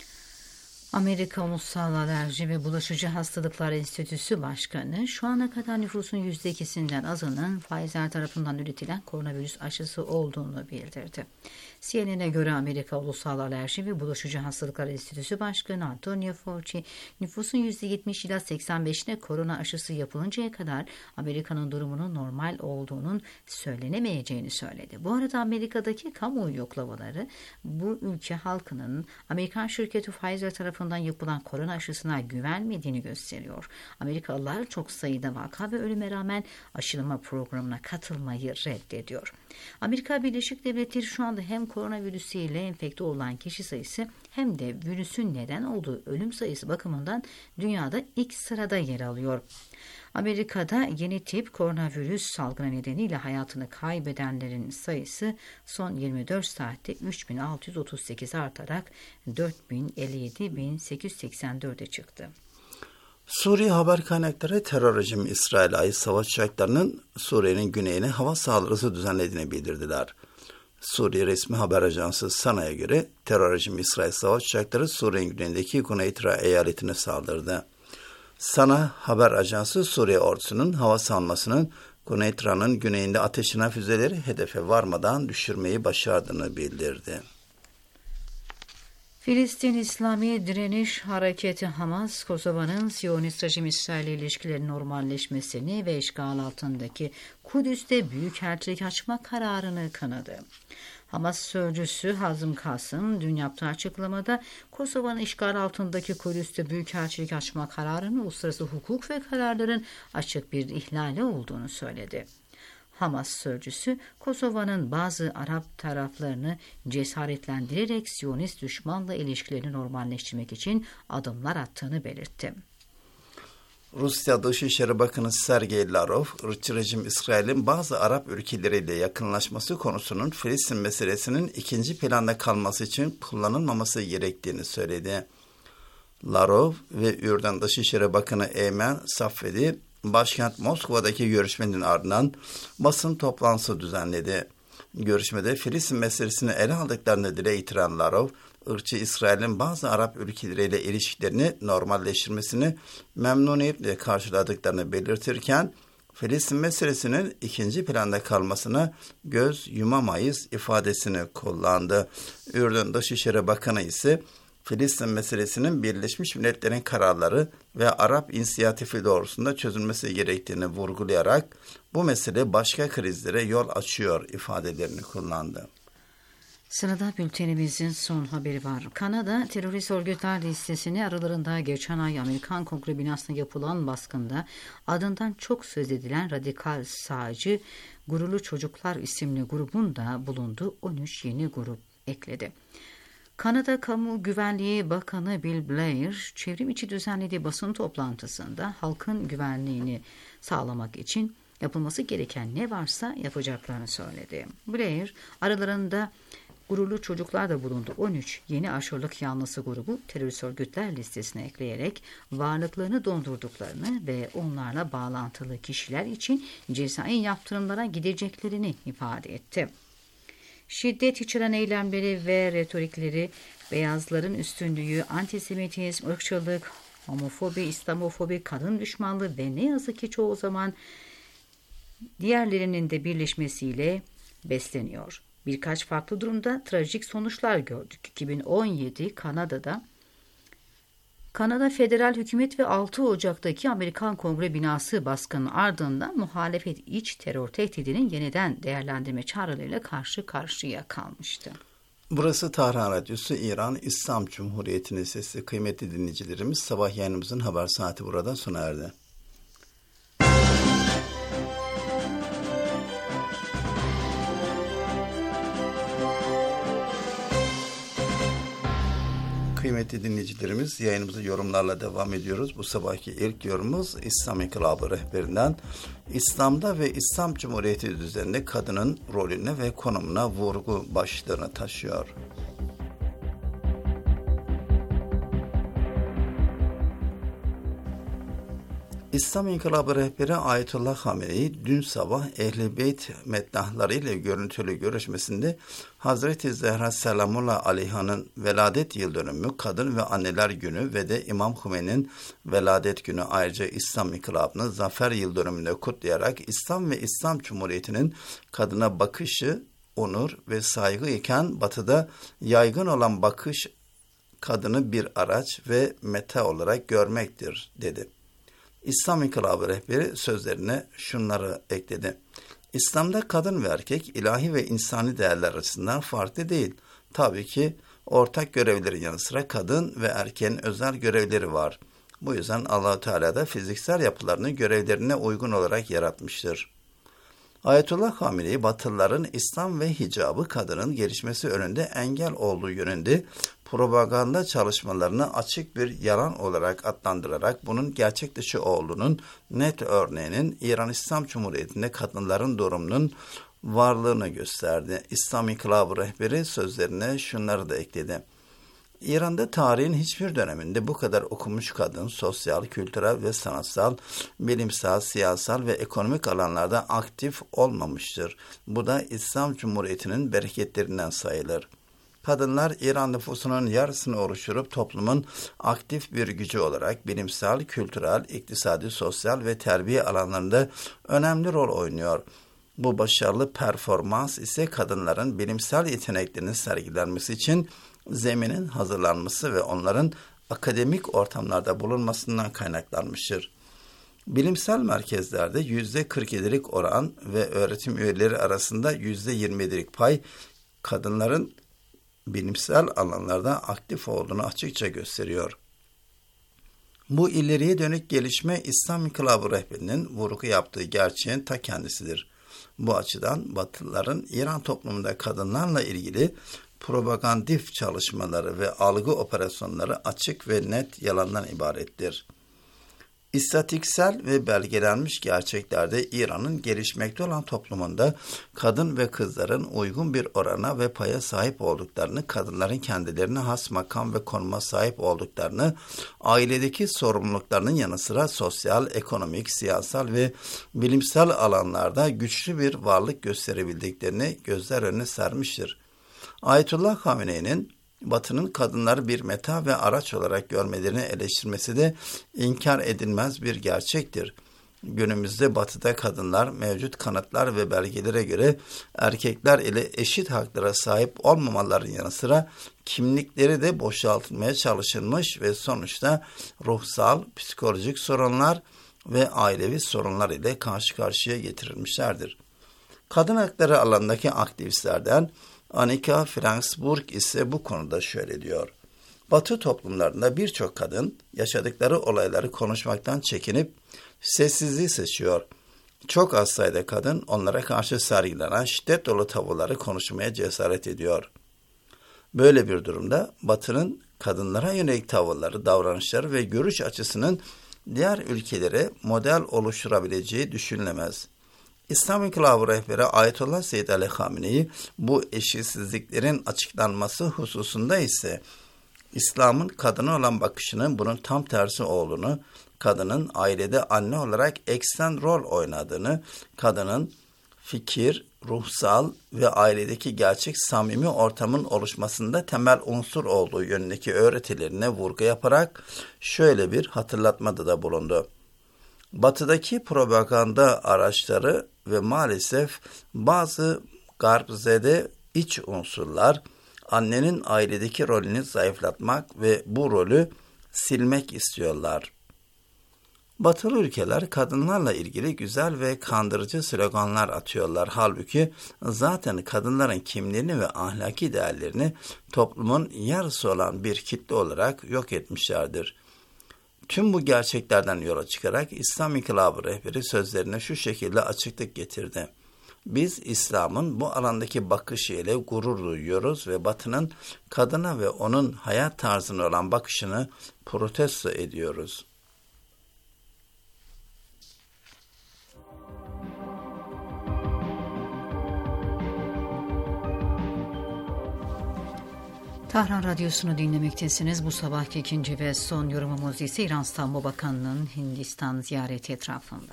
S4: Amerika Ulusal Alerji ve Bulaşıcı Hastalıklar Enstitüsü Başkanı şu ana kadar nüfusun yüzde ikisinden azının Pfizer tarafından üretilen koronavirüs aşısı olduğunu bildirdi. C N N'e göre Amerika Ulusal Alerji ve Bulaşıcı Hastalıklar Enstitüsü Başkanı Antonio Fauci, nüfusun yüzde yetmiş ila seksen beşine korona aşısı yapılıncaya kadar Amerika'nın durumunun normal olduğunun söylenemeyeceğini söyledi. Bu arada Amerika'daki kamuoyu yoklamaları bu ülke halkının Amerikan şirketi Pfizer tarafından yapılan korona aşısına güvenmediğini gösteriyor. Amerikalılar çok sayıda vaka ve ölüme rağmen aşılama programına katılmayı reddediyor. Amerika Birleşik Devletleri şu anda hem koronavirüsüyle enfekte olan kişi sayısı hem de virüsün neden olduğu ölüm sayısı bakımından dünyada ilk sırada yer alıyor. Amerika'da yeni tip koronavirüs salgını nedeniyle hayatını kaybedenlerin sayısı son yirmi dört saatte üç bin altı yüz otuz sekiz artarak dört bin elli yedi bin sekiz yüz seksen dörde çıktı.
S5: Suriye haber kaynakları terör rejimi İsrail'e ait savaş uçaklarının Suriye'nin güneyine hava saldırısı düzenlediğini bildirdiler. Suriye resmi haber ajansı SANA'ya göre terör rejimi İsrail savaş uçakları Suriye'nin güneyindeki Güney Tira eyaletine saldırdı. SANA haber ajansı Suriye ordusunun hava savunmasının Güney Tira'nın güneyinde ateşine füzeleri hedefe varmadan düşürmeyi başardığını bildirdi.
S4: Filistin İslami Direniş Hareketi Hamas, Kosova'nın Siyonist rejim İsrail ilişkilerinin normalleşmesini ve işgal altındaki Kudüs'te büyükelçilik açma kararını kınadı. Hamas sözcüsü Hazım Kasım dün yaptığı açıklamada Kosova'nın işgal altındaki Kudüs'te büyükelçilik açma kararının uluslararası hukuk ve kararların açık bir ihlali olduğunu söyledi. Hamas sözcüsü Kosova'nın bazı Arap taraflarını cesaretlendirerek Siyonist düşmanla ilişkilerini normalleştirmek için adımlar attığını belirtti.
S5: Rusya Dışişleri Bakanı Sergey Lavrov, ırkçı rejim İsrail'in bazı Arap ülkeleriyle yakınlaşması konusunun Filistin meselesinin ikinci planda kalması için kullanılmaması gerektiğini söyledi. Lavrov ve Ürdün Dışişleri Bakanı Eymen Safedi, başkent Moskova'daki görüşmenin ardından basın toplantısı düzenledi. Görüşmede Filistin meselesini ele aldıklarını dile getiren Lavrov, ırkçı İsrail'in bazı Arap ülkeleriyle ilişkilerini normalleştirmesini memnuniyetle karşıladıklarını belirtirken, Filistin meselesinin ikinci planda kalmasına göz yumamayız ifadesini kullandı. Ürdün Dışişleri Bakanı ise Filistin meselesinin Birleşmiş Milletler'in kararları ve Arap inisiyatifi doğrusunda çözülmesi gerektiğini vurgulayarak bu mesele başka krizlere yol açıyor ifadelerini kullandı.
S4: Sırada bültenimizin son haberi var. Kanada terörist örgütler listesine aralarında geçen ay Amerikan Kongre binasına yapılan baskında adından çok söz edilen radikal sağcı Gururlu Çocuklar isimli grubun da bulunduğu on üç yeni grup ekledi. Kanada Kamu Güvenliği Bakanı Bill Blair, çevrim içi düzenlediği basın toplantısında halkın güvenliğini sağlamak için yapılması gereken ne varsa yapacaklarını söyledi. Blair, aralarında Gururlu Çocuklar da bulundu. on üç yeni aşırılık yanlısı grubu terörist örgütler listesine ekleyerek varlıklarını dondurduklarını ve onlarla bağlantılı kişiler için cezai yaptırımlara gideceklerini ifade etti. Şiddet içeren eylemleri ve retorikleri, beyazların üstünlüğü, antisemitizm, ırkçılık, homofobi, İslamofobi, kadın düşmanlığı ve ne yazık ki çoğu zaman diğerlerinin de birleşmesiyle besleniyor. Birkaç farklı durumda trajik sonuçlar gördük. iki bin on yedi Kanada'da Kanada Federal Hükümet ve altı Ocak'taki Amerikan Kongre binası baskının ardından muhalefet iç terör tehdidinin yeniden değerlendirme çağrılarıyla karşı karşıya kalmıştı.
S5: Burası Tahran Radyosu, İran İslam Cumhuriyeti'nin sesi. Kıymetli dinleyicilerimiz, sabah yayınımızın haber saati burada sona erdi. Kıymetli dinleyicilerimiz, yayınımızı yorumlarla devam ediyoruz. Bu sabahki ilk yorumumuz İslam İnkılabı rehberinden İslam'da ve İslam Cumhuriyeti düzeninde kadının rolüne ve konumuna vurgu başlığını taşıyor. İslam İnkılabı rehberi Ayetullah Hamenei dün sabah Ehl-i Beyt metnahları ile görüntülü görüşmesinde Hazreti Zehra Selamullah Aleyha'nın veladet yıl dönümü, Kadın ve Anneler Günü ve de İmam Hümeyni'nin veladet günü, ayrıca İslam İnkılabı'nın zafer yıl dönümünde kutlayarak İslam ve İslam Cumhuriyeti'nin kadına bakışı, onur ve saygı iken Batı'da yaygın olan bakış kadını bir araç ve meta olarak görmektir dedi. İslam İnkılabı rehberi sözlerine şunları ekledi. İslam'da kadın ve erkek ilahi ve insani değerler açısından farklı değil. Tabii ki ortak görevlerin yanı sıra kadın ve erkeğin özel görevleri var. Bu yüzden Allah-u Teala da fiziksel yapılarını görevlerine uygun olarak yaratmıştır. Ayetullah Hamenei, Batılıların İslam ve hicabı kadının gelişmesi önünde engel olduğu yönünde propaganda çalışmalarını açık bir yalan olarak adlandırarak bunun gerçek dışı olduğunun net örneğinin İran İslam Cumhuriyeti'nde kadınların durumunun varlığını gösterdi. İslam İnkılabı rehberi sözlerine şunları da ekledi. İran'da tarihin hiçbir döneminde bu kadar okumuş kadın, sosyal, kültürel ve sanatsal, bilimsel, siyasal ve ekonomik alanlarda aktif olmamıştır. Bu da İslam Cumhuriyeti'nin bereketlerinden sayılır. Kadınlar İran nüfusunun yarısını oluşturup toplumun aktif bir gücü olarak bilimsel, kültürel, iktisadi, sosyal ve terbiye alanlarında önemli rol oynuyor. Bu başarılı performans ise kadınların bilimsel yeteneklerinin sergilenmesi için zeminin hazırlanması ve onların akademik ortamlarda bulunmasından kaynaklanmıştır. Bilimsel merkezlerde yüzde kırk yedilik oran ve öğretim üyeleri arasında yüzde yirmi yedilik pay kadınların bilimsel alanlarda aktif olduğunu açıkça gösteriyor. Bu ileriye dönük gelişme İslam İnkılabı rehberinin vurgu yaptığı gerçeğin ta kendisidir. Bu açıdan Batılıların İran toplumunda kadınlarla ilgili propagandif çalışmaları ve algı operasyonları açık ve net yalandan ibarettir. İstatistiksel ve belgelenmiş gerçeklerde İran'ın gelişmekte olan toplumunda kadın ve kızların uygun bir orana ve paya sahip olduklarını, kadınların kendilerine has makam ve konuma sahip olduklarını, ailedeki sorumluluklarının yanı sıra sosyal, ekonomik, siyasal ve bilimsel alanlarda güçlü bir varlık gösterebildiklerini gözler önüne sermiştir. Ayetullah Hamenei'nin Batı'nın kadınları bir meta ve araç olarak görmelerini eleştirmesi de inkar edilmez bir gerçektir. Günümüzde Batı'da kadınlar mevcut kanıtlar ve belgelere göre erkekler ile eşit haklara sahip olmamaların yanı sıra kimlikleri de boşaltılmaya çalışılmış ve sonuçta ruhsal, psikolojik sorunlar ve ailevi sorunlar ile karşı karşıya getirilmişlerdir. Kadın hakları alanındaki aktivistlerden Annika Frankfurt ise bu konuda şöyle diyor. Batı toplumlarında birçok kadın yaşadıkları olayları konuşmaktan çekinip sessizliği seçiyor. Çok az sayıda kadın onlara karşı sergilenen şiddet dolu tavırları konuşmaya cesaret ediyor. Böyle bir durumda Batı'nın kadınlara yönelik tavırları, davranışları ve görüş açısının diğer ülkelere model oluşturabileceği düşünülemez. İslam İnkılabı rehberi Ayetullah Seyyid Ali Hamenei bu eşitsizliklerin açıklanması hususunda ise İslam'ın kadına olan bakışının bunun tam tersi olduğunu, kadının ailede anne olarak eksen rol oynadığını, kadının fikir, ruhsal ve ailedeki gerçek samimi ortamın oluşmasında temel unsur olduğu yönündeki öğretilerine vurgu yaparak şöyle bir hatırlatmada da bulundu. Batıdaki propaganda araçları ve maalesef bazı garbzede iç unsurlar annenin ailedeki rolünü zayıflatmak ve bu rolü silmek istiyorlar. Batılı ülkeler kadınlarla ilgili güzel ve kandırıcı sloganlar atıyorlar. Halbuki zaten kadınların kimliğini ve ahlaki değerlerini toplumun yarısı olan bir kitle olarak yok etmişlerdir. Tüm bu gerçeklerden yola çıkarak İslam İnkılabı rehberi sözlerine şu şekilde açıklık getirdi. Biz İslam'ın bu alandaki bakışı ile gurur duyuyoruz ve Batı'nın kadına ve onun hayat tarzına olan bakışını protesto ediyoruz.
S4: Tahran Radyosu'nu dinlemektesiniz. Bu sabahki ikinci ve son yorumumuz ise İran Savunma Bakanı'nın Hindistan ziyareti etrafında.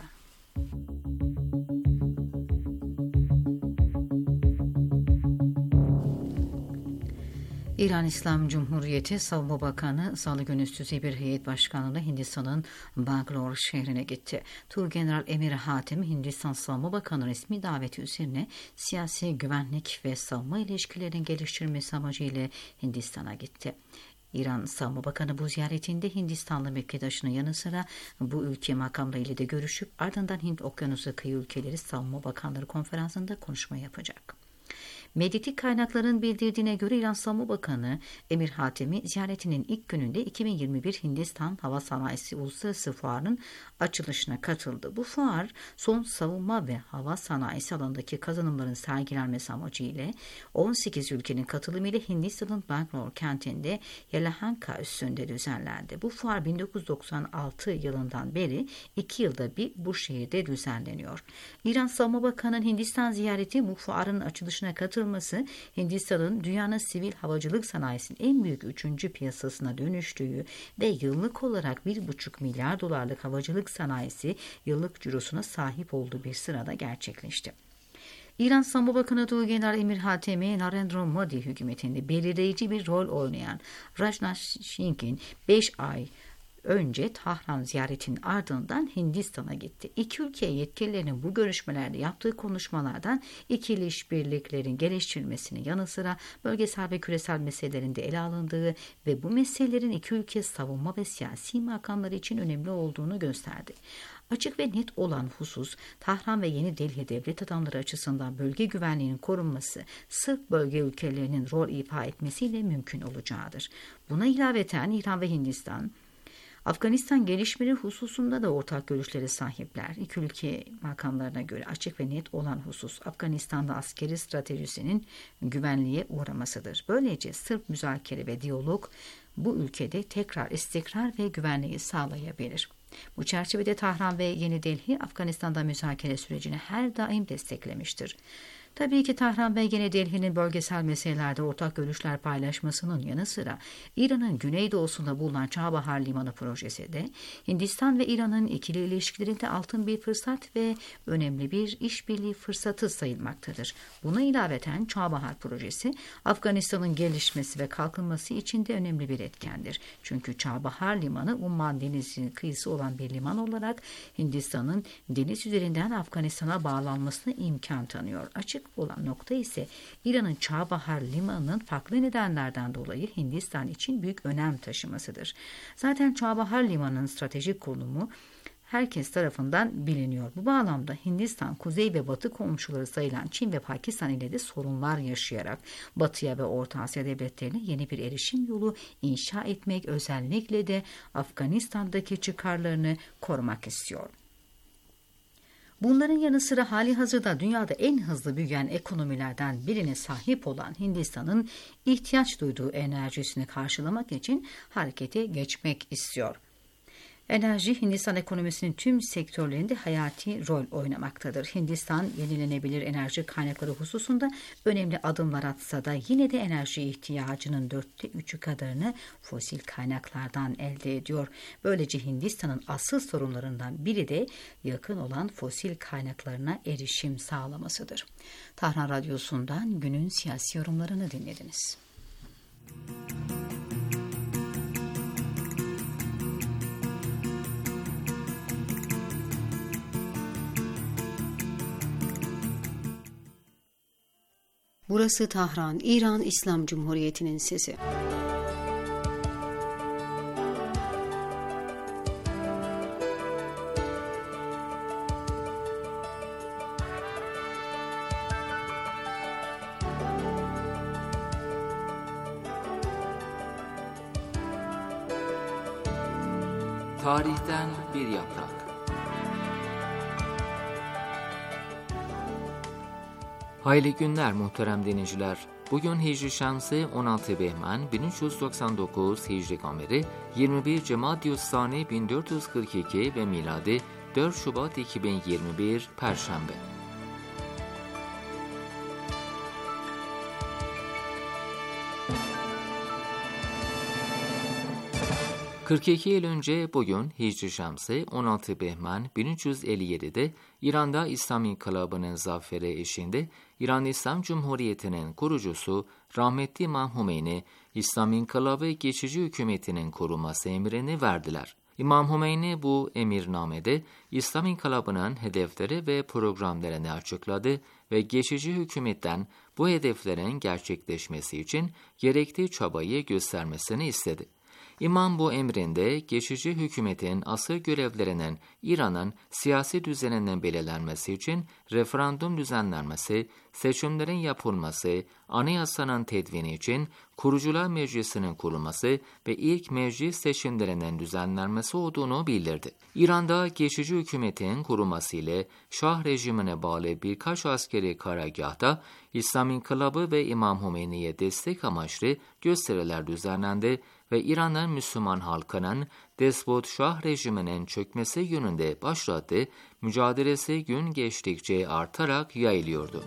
S4: İran İslam Cumhuriyeti Savunma Bakanı Salı günü üst bir heyet başkanlığıyla Hindistan'ın Bangalore şehrine gitti. Turgeneral Emir Hatemi Hindistan Savunma Bakanı resmi daveti üzerine siyasi güvenlik ve savunma ilişkilerinin geliştirilmesi amacıyla Hindistan'a gitti. İran Savunma Bakanı bu ziyaretinde Hindistanlı mevkidaşının yanı sıra bu ülke makamlarıyla da görüşüp ardından Hint Okyanusu kıyı ülkeleri Savunma Bakanları Konferansı'nda konuşma yapacak. Medyatik kaynakların bildirdiğine göre İran Savunma Bakanı Emir Hatemi ziyaretinin ilk gününde iki bin yirmi bir Hindistan Hava Sanayisi Uluslararası Fuarı'nın açılışına katıldı. Bu fuar son savunma ve hava sanayisi alanındaki kazanımların sergilenmesi amacıyla on sekiz ülkenin katılımıyla Hindistan'ın Bangalore kentinde Yelahanka üssünde düzenlendi. Bu fuar bin dokuz yüz doksan altı yılından beri iki yılda bir bu şehirde düzenleniyor. İran Savunma Bakanı'nın Hindistan ziyareti bu fuarın açılışına katılması Hindistan'ın dünyanın sivil havacılık sanayisinin en büyük üçüncü piyasasına dönüştüğü ve yıllık olarak bir buçuk milyar dolarlık havacılık sanayisi yıllık cirosuna sahip olduğu bir sırada gerçekleşti. İran Savunma Bakanı Turgeneral Emir Hatemi, Narendra Modi hükümetinde belirleyici bir rol oynayan Rajnath Singh'in beş ay önce Tahran ziyaretinin ardından Hindistan'a gitti. İki ülke yetkililerinin bu görüşmelerde yaptığı konuşmalardan ikili işbirliklerin geliştirilmesinin yanı sıra bölgesel ve küresel meselelerinde ele alındığı ve bu meselelerin iki ülke savunma ve siyasi makamları için önemli olduğunu gösterdi. Açık ve net olan husus, Tahran ve Yeni Delhi devlet adamları açısından bölge güvenliğinin korunması, sırf bölge ülkelerinin rol ifa etmesiyle mümkün olacağıdır. Buna ilaveten İran ve Hindistan, Afganistan gelişmeleri hususunda da ortak görüşlere sahipler. İki ülke makamlarına göre açık ve net olan husus Afganistan'da askeri stratejisinin güvenliğe uğramasıdır. Böylece sırf müzakere ve diyalog bu ülkede tekrar istikrar ve güvenliği sağlayabilir. Bu çerçevede Tahran ve Yeni Delhi Afganistan'da müzakere sürecini her daim desteklemiştir. Tabii ki Tahran ve Yeni Delhi'nin bölgesel meselelerde ortak görüşler paylaşmasının yanı sıra İran'ın güneydoğusunda bulunan Çağbahar Limanı projesi de Hindistan ve İran'ın ikili ilişkilerinde altın bir fırsat ve önemli bir işbirliği fırsatı sayılmaktadır. Buna ilaveten Çağbahar projesi Afganistan'ın gelişmesi ve kalkınması için de önemli bir etkendir. Çünkü Çağbahar Limanı Umman Denizi kıyısı olan bir liman olarak Hindistan'ın deniz üzerinden Afganistan'a bağlanmasına imkan tanıyor. Açık olan nokta ise İran'ın Çağbahar Limanı'nın farklı nedenlerden dolayı Hindistan için büyük önem taşımasıdır. Zaten Çağbahar Limanı'nın stratejik konumu herkes tarafından biliniyor. Bu bağlamda Hindistan, kuzey ve batı komşuları sayılan Çin ve Pakistan ile de sorunlar yaşayarak Batı'ya ve Orta Asya devletlerine yeni bir erişim yolu inşa etmek, özellikle de Afganistan'daki çıkarlarını korumak istiyor. Bunların yanı sıra hali hazırda dünyada en hızlı büyüyen ekonomilerden birine sahip olan Hindistan'ın ihtiyaç duyduğu enerjisini karşılamak için harekete geçmek istiyor. Enerji Hindistan ekonomisinin tüm sektörlerinde hayati rol oynamaktadır. Hindistan yenilenebilir enerji kaynakları hususunda önemli adımlar atsa da yine de enerji ihtiyacının dörtte üçü kadarını fosil kaynaklardan elde ediyor. Böylece Hindistan'ın asıl sorunlarından biri de yakın olan fosil kaynaklarına erişim sağlamasıdır. Tahran Radyosu'ndan günün siyasi yorumlarını dinlediniz.
S6: Burası Tahran, İran İslam Cumhuriyeti'nin sesi.
S1: Tarihten bir yaprak. Hayırlı günler muhterem dinleyiciler. Bugün Hicri Şemsi on altı Behman bin üç yüz doksan dokuz Hicri Kameri yirmi bir Cemadyüssani bin dört yüz kırk iki ve miladi dört Şubat iki bin yirmi bir Perşembe. kırk iki yıl önce bugün Hicri Şemsi on altı Behman bin üç yüz elli yedi'de İran'da İslam İnkılabı'nın zaferi eşinde İran İslam Cumhuriyeti'nin kurucusu rahmetli İmam Hümeyni, İslam İnkılabı geçici hükümetinin kurulması emrini verdiler. İmam Hümeyni bu emirnamede İslam İnkılabı'nın hedefleri ve programlarını açıkladı ve geçici hükümetten bu hedeflerin gerçekleşmesi için gerekli çabayı göstermesini istedi. İmam bu emrinde geçici hükümetin asıl görevlerinin İran'ın siyasi düzeninin belirlenmesi için referandum düzenlenmesi, seçimlerin yapılması, anayasanın tedvini için Kurucular Meclisi'nin kurulması ve ilk meclis seçimlerinin düzenlenmesi olduğunu bildirdi. İran'da geçici hükümetin kurulması ile Şah rejimine bağlı birkaç askeri karargâhta İslam İnkılabı ve İmam Hümeyni'ye destek amaçlı gösteriler düzenlendi ve İran'ın Müslüman halkının despot Şah rejiminin çökmesi yönünde başlattığı mücadelesi gün geçtikçe artarak yayılıyordu.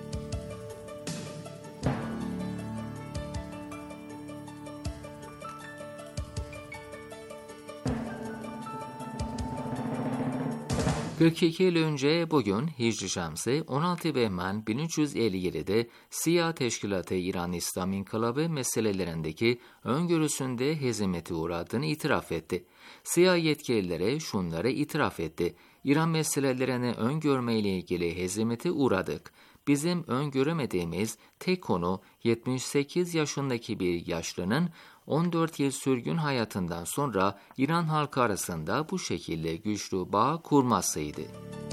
S1: kırk iki yıl önce bugün Hicri Şemsi on altı Behman bin üç yüz elli yedi'de Siyah Teşkilatı İran İslam İnkılabı meselelerindeki öngörüsünde hezimete uğradığını itiraf etti. Siyah yetkililere şunları itiraf etti: İran meselelerini öngörmeyle ilgili hezimete uğradık. Bizim öngöremediğimiz tek konu yetmiş sekiz yaşındaki bir yaşlının on dört yıl sürgün hayatından sonra İran halkı arasında bu şekilde güçlü bağ kurmasıydı.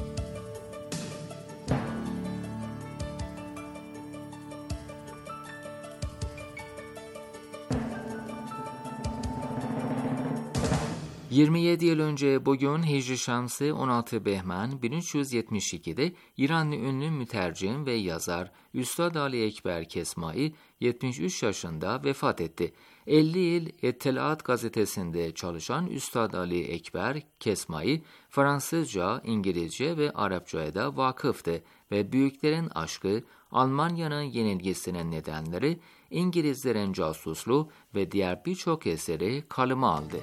S1: yirmi yedi yıl önce bugün Hicri Şemsi on altı Behman bin üç yüz yetmiş iki'de İranlı ünlü mütercim ve yazar Üstad Ali Ekber Kesmai yetmiş üç yaşında vefat etti. elli yıl Ettelaat gazetesinde çalışan Üstad Ali Ekber Kesmai Fransızca, İngilizce ve Arapçaya da vakıftı ve büyüklerin aşkı, Almanya'nın yenilgisinin nedenleri, İngilizlerin casusluğu ve diğer birçok eseri kaleme aldı.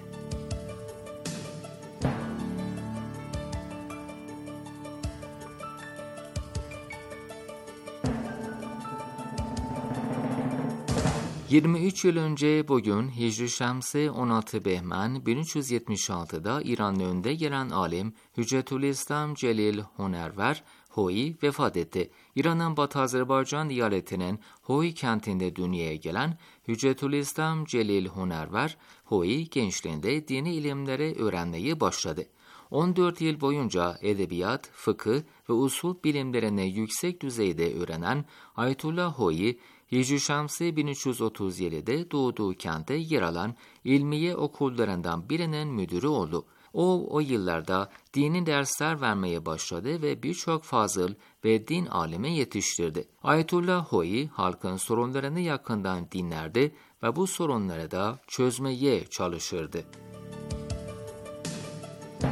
S1: yirmi üç yıl önce bugün Hicri Şemsi on altı Behman bin üç yüz yetmiş altı'da İran'ın önde gelen alim Hüccetülislam Celil Honerver Hoi vefat etti. İran'ın Batı Azerbaycan eyaletinin Hoi kentinde dünyaya gelen Hüccetülislam Celil Honerver Hoi gençliğinde dini ilimleri öğrenmeyi başladı. on dört yıl boyunca edebiyat, fıkıh ve usul bilimlerini yüksek düzeyde öğrenen Ayetullah Hoi, Hicri Şemsi bin üç yüz otuz yedi'de doğduğu kente yer alan ilmiye okullarından birinin müdürü oldu. O, o yıllarda dini dersler vermeye başladı ve birçok fazıl ve din alimi yetiştirdi. Ayetullah Hoi, halkın sorunlarını yakından dinlerdi ve bu sorunları da çözmeye çalışırdı.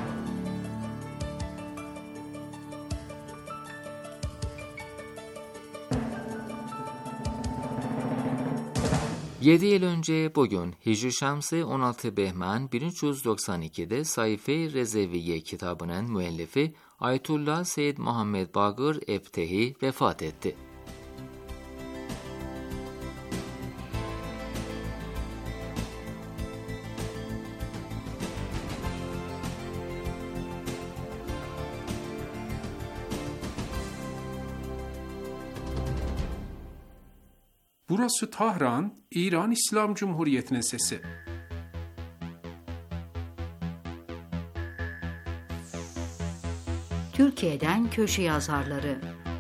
S1: yedi yıl önce bugün Hicri Şamsı on altı Behman bin üç yüz doksan iki'de Sayfe Rezeviye kitabının müellifi Ayetullah Seyyid Muhammed Bagır Ebtehi vefat etti.
S7: Burası Tahran, İran İslam Cumhuriyeti'nin sesi.
S4: Türkiye'den köşe yazarları.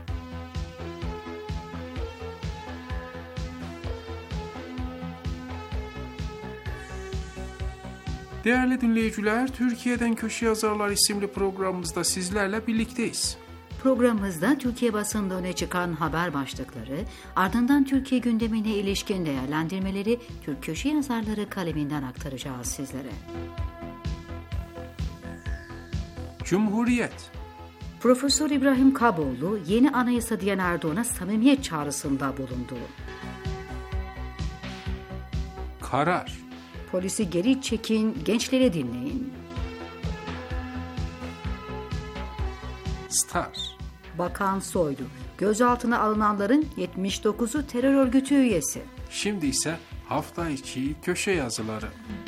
S7: Değerli dinleyiciler, Türkiye'den Köşe Yazarlar isimli programımızda sizlerle birlikteyiz.
S4: Programımızda Türkiye basında öne çıkan haber başlıkları, ardından Türkiye gündemine ilişkin değerlendirmeleri Türk köşe yazarları kaleminden aktaracağız sizlere.
S7: Cumhuriyet.
S4: Profesör İbrahim Kaboğlu yeni anayasa diyen Erdoğan'a samimiyet çağrısında bulundu.
S7: Karar.
S4: Polisi geri çekin, gençleri dinleyin.
S7: Star.
S4: Bakan Soylu, gözaltına alınanların yetmiş dokuzu terör örgütü üyesi.
S7: Şimdi ise hafta içi köşe yazıları.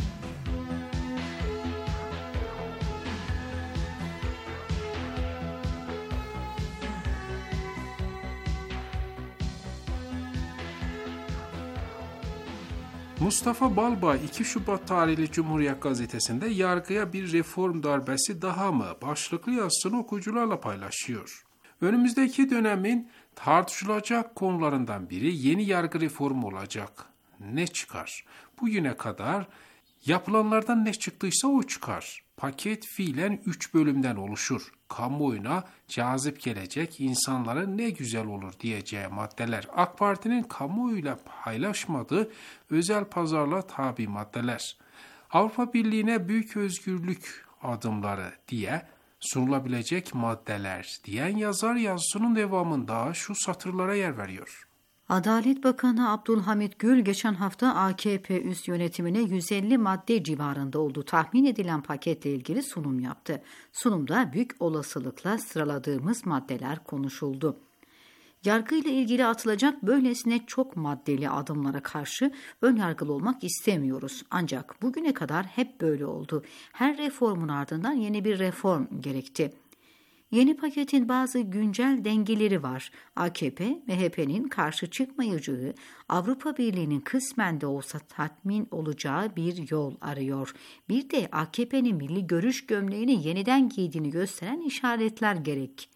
S7: Mustafa Balbay iki Şubat tarihli Cumhuriyet Gazetesi'nde yargıya bir reform darbesi daha mı başlıklı yazısını okuyucularla paylaşıyor. Önümüzdeki dönemin tartışılacak konularından biri yeni yargı reformu olacak. Ne çıkar? Bugüne kadar yapılanlardan ne çıktıysa o çıkar. Paket fiilen üç bölümden oluşur. Kamuoyuna cazip gelecek, insanlara ne güzel olur diyeceği maddeler. AK Parti'nin kamuoyuyla paylaşmadığı özel pazarlığa tabi maddeler. Avrupa Birliği'ne büyük özgürlük adımları diye sunulabilecek maddeler diyen yazar yazısının devamında şu satırlara yer veriyor.
S4: Adalet Bakanı Abdülhamit Gül geçen hafta A K P üst yönetimine yüz elli madde civarında olduğu tahmin edilen paketle ilgili sunum yaptı. Sunumda büyük olasılıkla sıraladığımız maddeler konuşuldu. Yargıyla ilgili atılacak böylesine çok maddeli adımlara karşı önyargılı olmak istemiyoruz. Ancak bugüne kadar hep böyle oldu. Her reformun ardından yeni bir reform gerekti. Yeni paketin bazı güncel dengeleri var. A K P, M H P'nin karşı çıkmayacağı, Avrupa Birliği'nin kısmen de olsa tatmin olacağı bir yol arıyor. Bir de A K P'nin milli görüş gömleğini yeniden giydiğini gösteren işaretler gerek.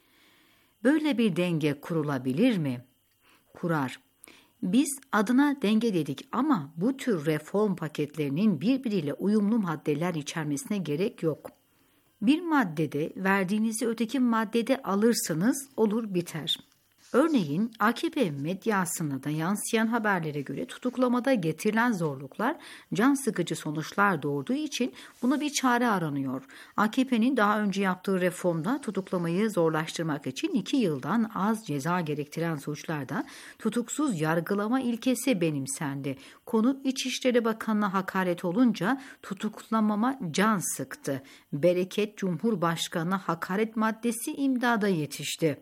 S4: Böyle bir denge kurulabilir mi? Kurar. Biz adına denge dedik ama bu tür reform paketlerinin birbiriyle uyumlu maddeler içermesine gerek yok. Bir maddede verdiğinizi öteki maddede alırsanız olur biter. Örneğin A K P medyasına da yansıyan haberlere göre tutuklamada getirilen zorluklar can sıkıcı sonuçlar doğurduğu için buna bir çare aranıyor. A K P'nin daha önce yaptığı reformda tutuklamayı zorlaştırmak için iki yıldan az ceza gerektiren suçlarda tutuksuz yargılama ilkesi benimsendi. Konu İçişleri Bakanı'na hakaret olunca tutuklamama can sıktı. Bereket Cumhurbaşkanı'na hakaret maddesi imdada yetişti.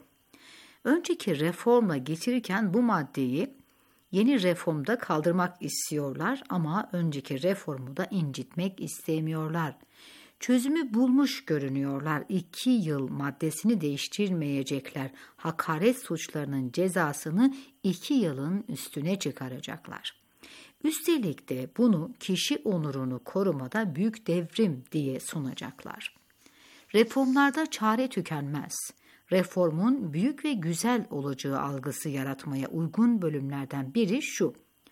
S4: Önceki reformla getirirken bu maddeyi yeni reformda kaldırmak istiyorlar ama önceki reformu da incitmek istemiyorlar. Çözümü bulmuş görünüyorlar. İki yıl maddesini değiştirmeyecekler. Hakaret suçlarının cezasını iki yılın üstüne çıkaracaklar. Üstelik de bunu kişi onurunu korumada büyük devrim diye sunacaklar. Reformlarda çare tükenmez. Reformun büyük ve güzel olacağı algısı yaratmaya uygun bölümlerden biri şu.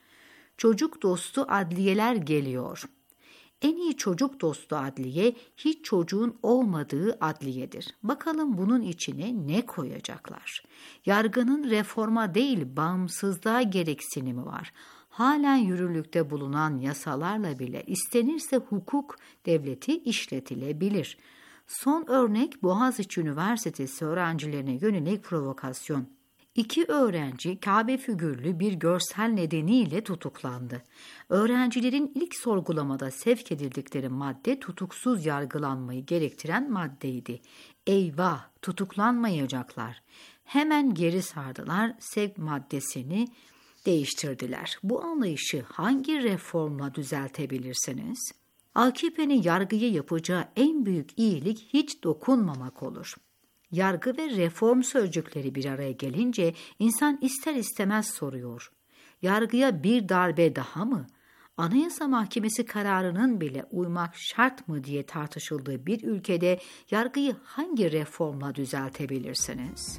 S4: Çocuk dostu adliyeler geliyor. En iyi çocuk dostu adliye hiç çocuğun olmadığı adliyedir. Bakalım bunun içine ne koyacaklar? Yargının reforma değil bağımsızlığa gereksinimi var. Halen yürürlükte bulunan yasalarla bile istenirse hukuk devleti işletilebilir. Son örnek Boğaziçi Üniversitesi öğrencilerine yönelik provokasyon. İki öğrenci Kabe figürlü bir görsel nedeniyle tutuklandı. Öğrencilerin ilk sorgulamada sevk edildikleri madde tutuksuz yargılanmayı gerektiren maddeydi. Eyvah, tutuklanmayacaklar. Hemen geri sardılar, sevk maddesini değiştirdiler. Bu anlayışı hangi reformla düzeltebilirsiniz? A K P'nin yargıya yapacağı en büyük iyilik hiç dokunmamak olur. Yargı ve reform sözcükleri bir araya gelince insan ister istemez soruyor. Yargıya bir darbe daha mı? Anayasa Mahkemesi kararının bile uymak şart mı diye tartışıldığı bir ülkede yargıyı hangi reformla düzeltebilirsiniz?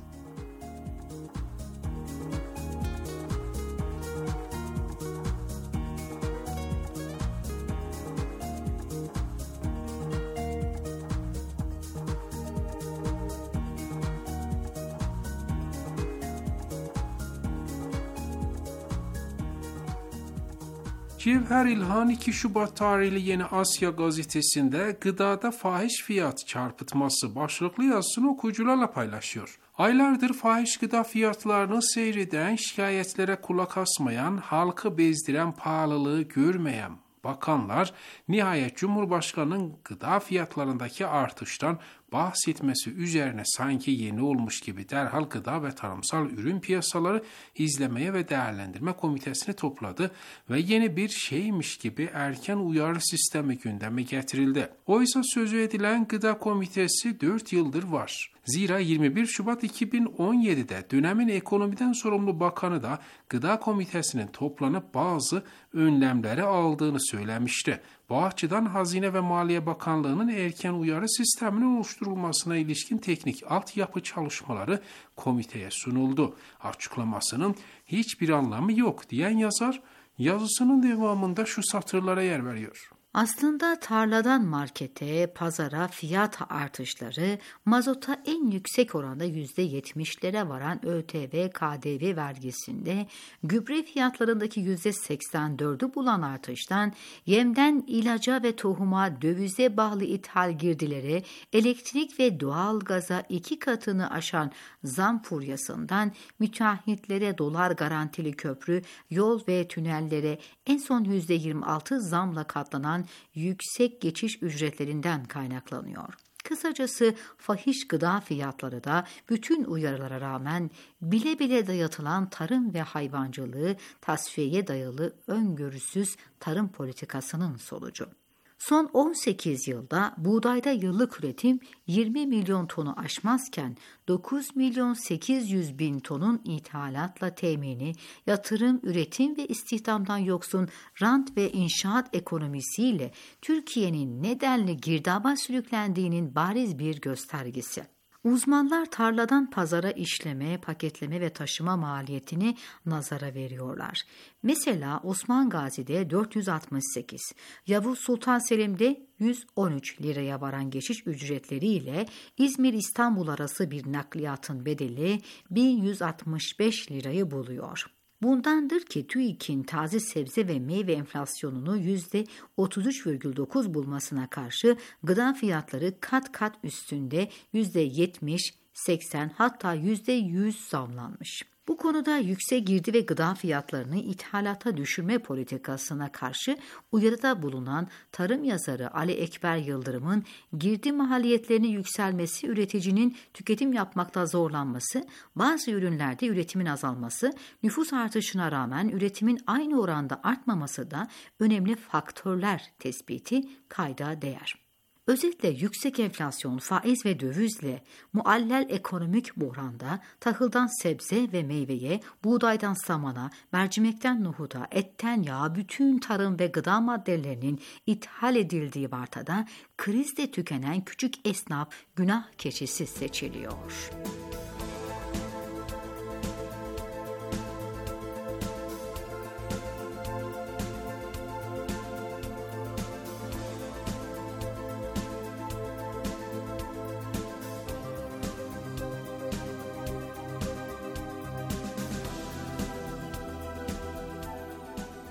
S7: Cevher İlhan iki Şubat tarihli Yeni Asya gazetesinde gıdada fahiş fiyat çarpıtması başlıklı yazısını okuyucularla paylaşıyor. Aylardır fahiş gıda fiyatlarını seyreden, şikayetlere kulak asmayan, halkı bezdiren pahalılığı görmeyen bakanlar nihayet Cumhurbaşkanı'nın gıda fiyatlarındaki artıştan bahsetmesi üzerine sanki yeni olmuş gibi derhal Gıda ve Tarımsal Ürün Piyasaları İzlemeye ve Değerlendirme Komitesini topladı ve yeni bir şeymiş gibi erken uyarı sistemi gündeme getirildi. Oysa sözü edilen Gıda Komitesi dört yıldır var. Zira yirmi bir Şubat iki bin on yedi'de dönemin ekonomiden sorumlu bakanı da Gıda Komitesi'nin toplanıp bazı önlemleri aldığını söylemişti. Bu açıdan Hazine ve Maliye Bakanlığı'nın erken uyarı sisteminin oluşturulmasına ilişkin teknik altyapı çalışmaları komiteye sunuldu. Açıklamasının hiçbir anlamı yok diyen yazar, yazısının devamında şu satırlara yer veriyor.
S4: Aslında tarladan markete, pazara fiyat artışları, mazota en yüksek oranda yüzde yetmişlere varan ÖTV, K D V vergisinde, gübre fiyatlarındaki yüzde seksen dördü bulan artıştan, yemden ilaca ve tohuma, dövize bağlı ithal girdilere, elektrik ve doğal gaza iki katını aşan zam furyasından, müteahhitlere dolar garantili köprü, yol ve tünellere en son yüzde yirmi altı zamla katlanan yüksek geçiş ücretlerinden kaynaklanıyor. Kısacası fahiş gıda fiyatları da bütün uyarılara rağmen bile bile dayatılan tarım ve hayvancılığı tasfiyeye dayalı öngörüsüz tarım politikasının sonucu. Son on sekiz yılda buğdayda yıllık üretim yirmi milyon tonu aşmazken dokuz milyon sekiz yüz bin tonun ithalatla temini, yatırım, üretim ve istihdamdan yoksun rant ve inşaat ekonomisiyle Türkiye'nin nedenli girdaba sürüklendiğinin bariz bir göstergesi. Uzmanlar tarladan pazara işleme, paketleme ve taşıma maliyetini nazara veriyorlar. Mesela Osman Gazi'de dört yüz altmış sekiz, Yavuz Sultan Selim'de yüz on üç liraya varan geçiş ücretleriyle İzmir-İstanbul arası bir nakliyatın bedeli bin yüz altmış beş lirayı buluyor. Bundandır ki TÜİK'in taze sebze ve meyve enflasyonunu yüzde otuz üç virgül dokuz bulmasına karşı gıda fiyatları kat kat üstünde yüzde yetmiş, seksen hatta yüzde yüz zamlanmış. Bu konuda yüksek girdi ve gıda fiyatlarını ithalata düşürme politikasına karşı uyarıda bulunan tarım yazarı Ali Ekber Yıldırım'ın girdi maliyetlerinin yükselmesi, üreticinin tüketim yapmakta zorlanması, bazı ürünlerde üretimin azalması, nüfus artışına rağmen üretimin aynı oranda artmaması da önemli faktörler tespiti kayda değer. Özetle yüksek enflasyon, faiz ve dövizle muallel ekonomik buhranda tahıldan sebze ve meyveye, buğdaydan samana, mercimekten nohuda, etten yağa bütün tarım ve gıda maddelerinin ithal edildiği vartada krizde tükenen küçük esnaf günah keçisi seçiliyor.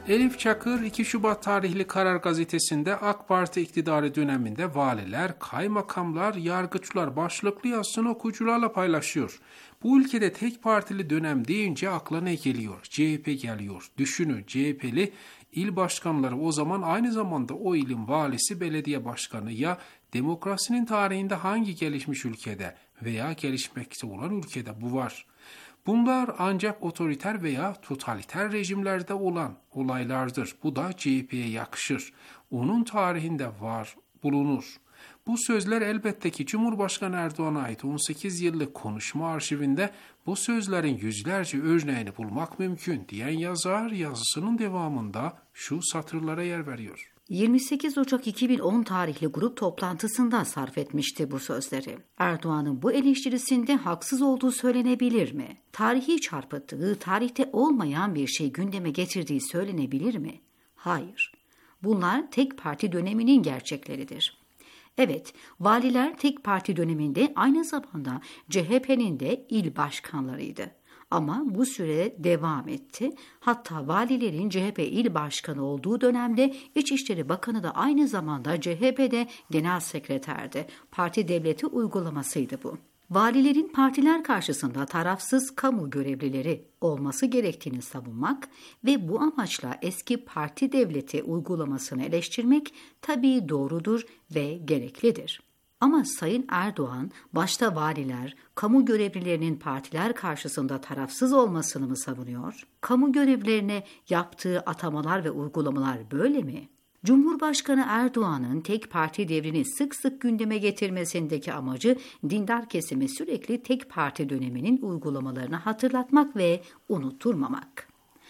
S7: Elif Çakır iki Şubat tarihli Karar Gazetesi'nde AK Parti iktidarı döneminde valiler, kaymakamlar, yargıçlar başlıklı yazısını okuyucularla paylaşıyor. Bu ülkede tek partili dönem deyince akla ne geliyor? C H P geliyor. Düşünün, C H P'li il başkanları o zaman aynı zamanda o ilin valisi, belediye başkanı. Ya demokrasinin tarihinde hangi gelişmiş ülkede veya gelişmekte olan ülkede bu var? Bunlar ancak otoriter veya totaliter rejimlerde olan olaylardır. Bu da C H P'ye yakışır. Onun tarihinde var, bulunur. Bu sözler elbette ki Cumhurbaşkanı Erdoğan'a ait on sekiz yıllık konuşma arşivinde bu sözlerin yüzlerce örneğini bulmak mümkün diyen yazar yazısının devamında şu satırlara yer veriyor.
S4: yirmi sekiz Ocak iki bin on tarihli grup toplantısında sarf etmişti bu sözleri. Erdoğan'ın bu eleştirisinde haksız olduğu söylenebilir mi? Tarihi çarpıttığı, tarihte olmayan bir şey gündeme getirdiği söylenebilir mi? Hayır. Bunlar tek parti döneminin gerçekleridir. Evet, valiler tek parti döneminde aynı zamanda C H P'nin de il başkanlarıydı. Ama bu süre devam etti. Hatta valilerin C H P il başkanı olduğu dönemde İçişleri Bakanı da aynı zamanda C H P'de genel sekreterdi. Parti devleti uygulamasıydı bu. Valilerin partiler karşısında tarafsız kamu görevlileri olması gerektiğini savunmak ve bu amaçla eski parti devleti uygulamasını eleştirmek tabii doğrudur ve gereklidir. Ama Sayın Erdoğan, başta valiler, kamu görevlilerinin partiler karşısında tarafsız olmasını mı savunuyor? Kamu görevlilerine yaptığı atamalar ve uygulamalar böyle mi? Cumhurbaşkanı Erdoğan'ın tek parti devrini sık sık gündeme getirmesindeki amacı dindar kesime sürekli tek parti döneminin uygulamalarını hatırlatmak ve unutturmamak.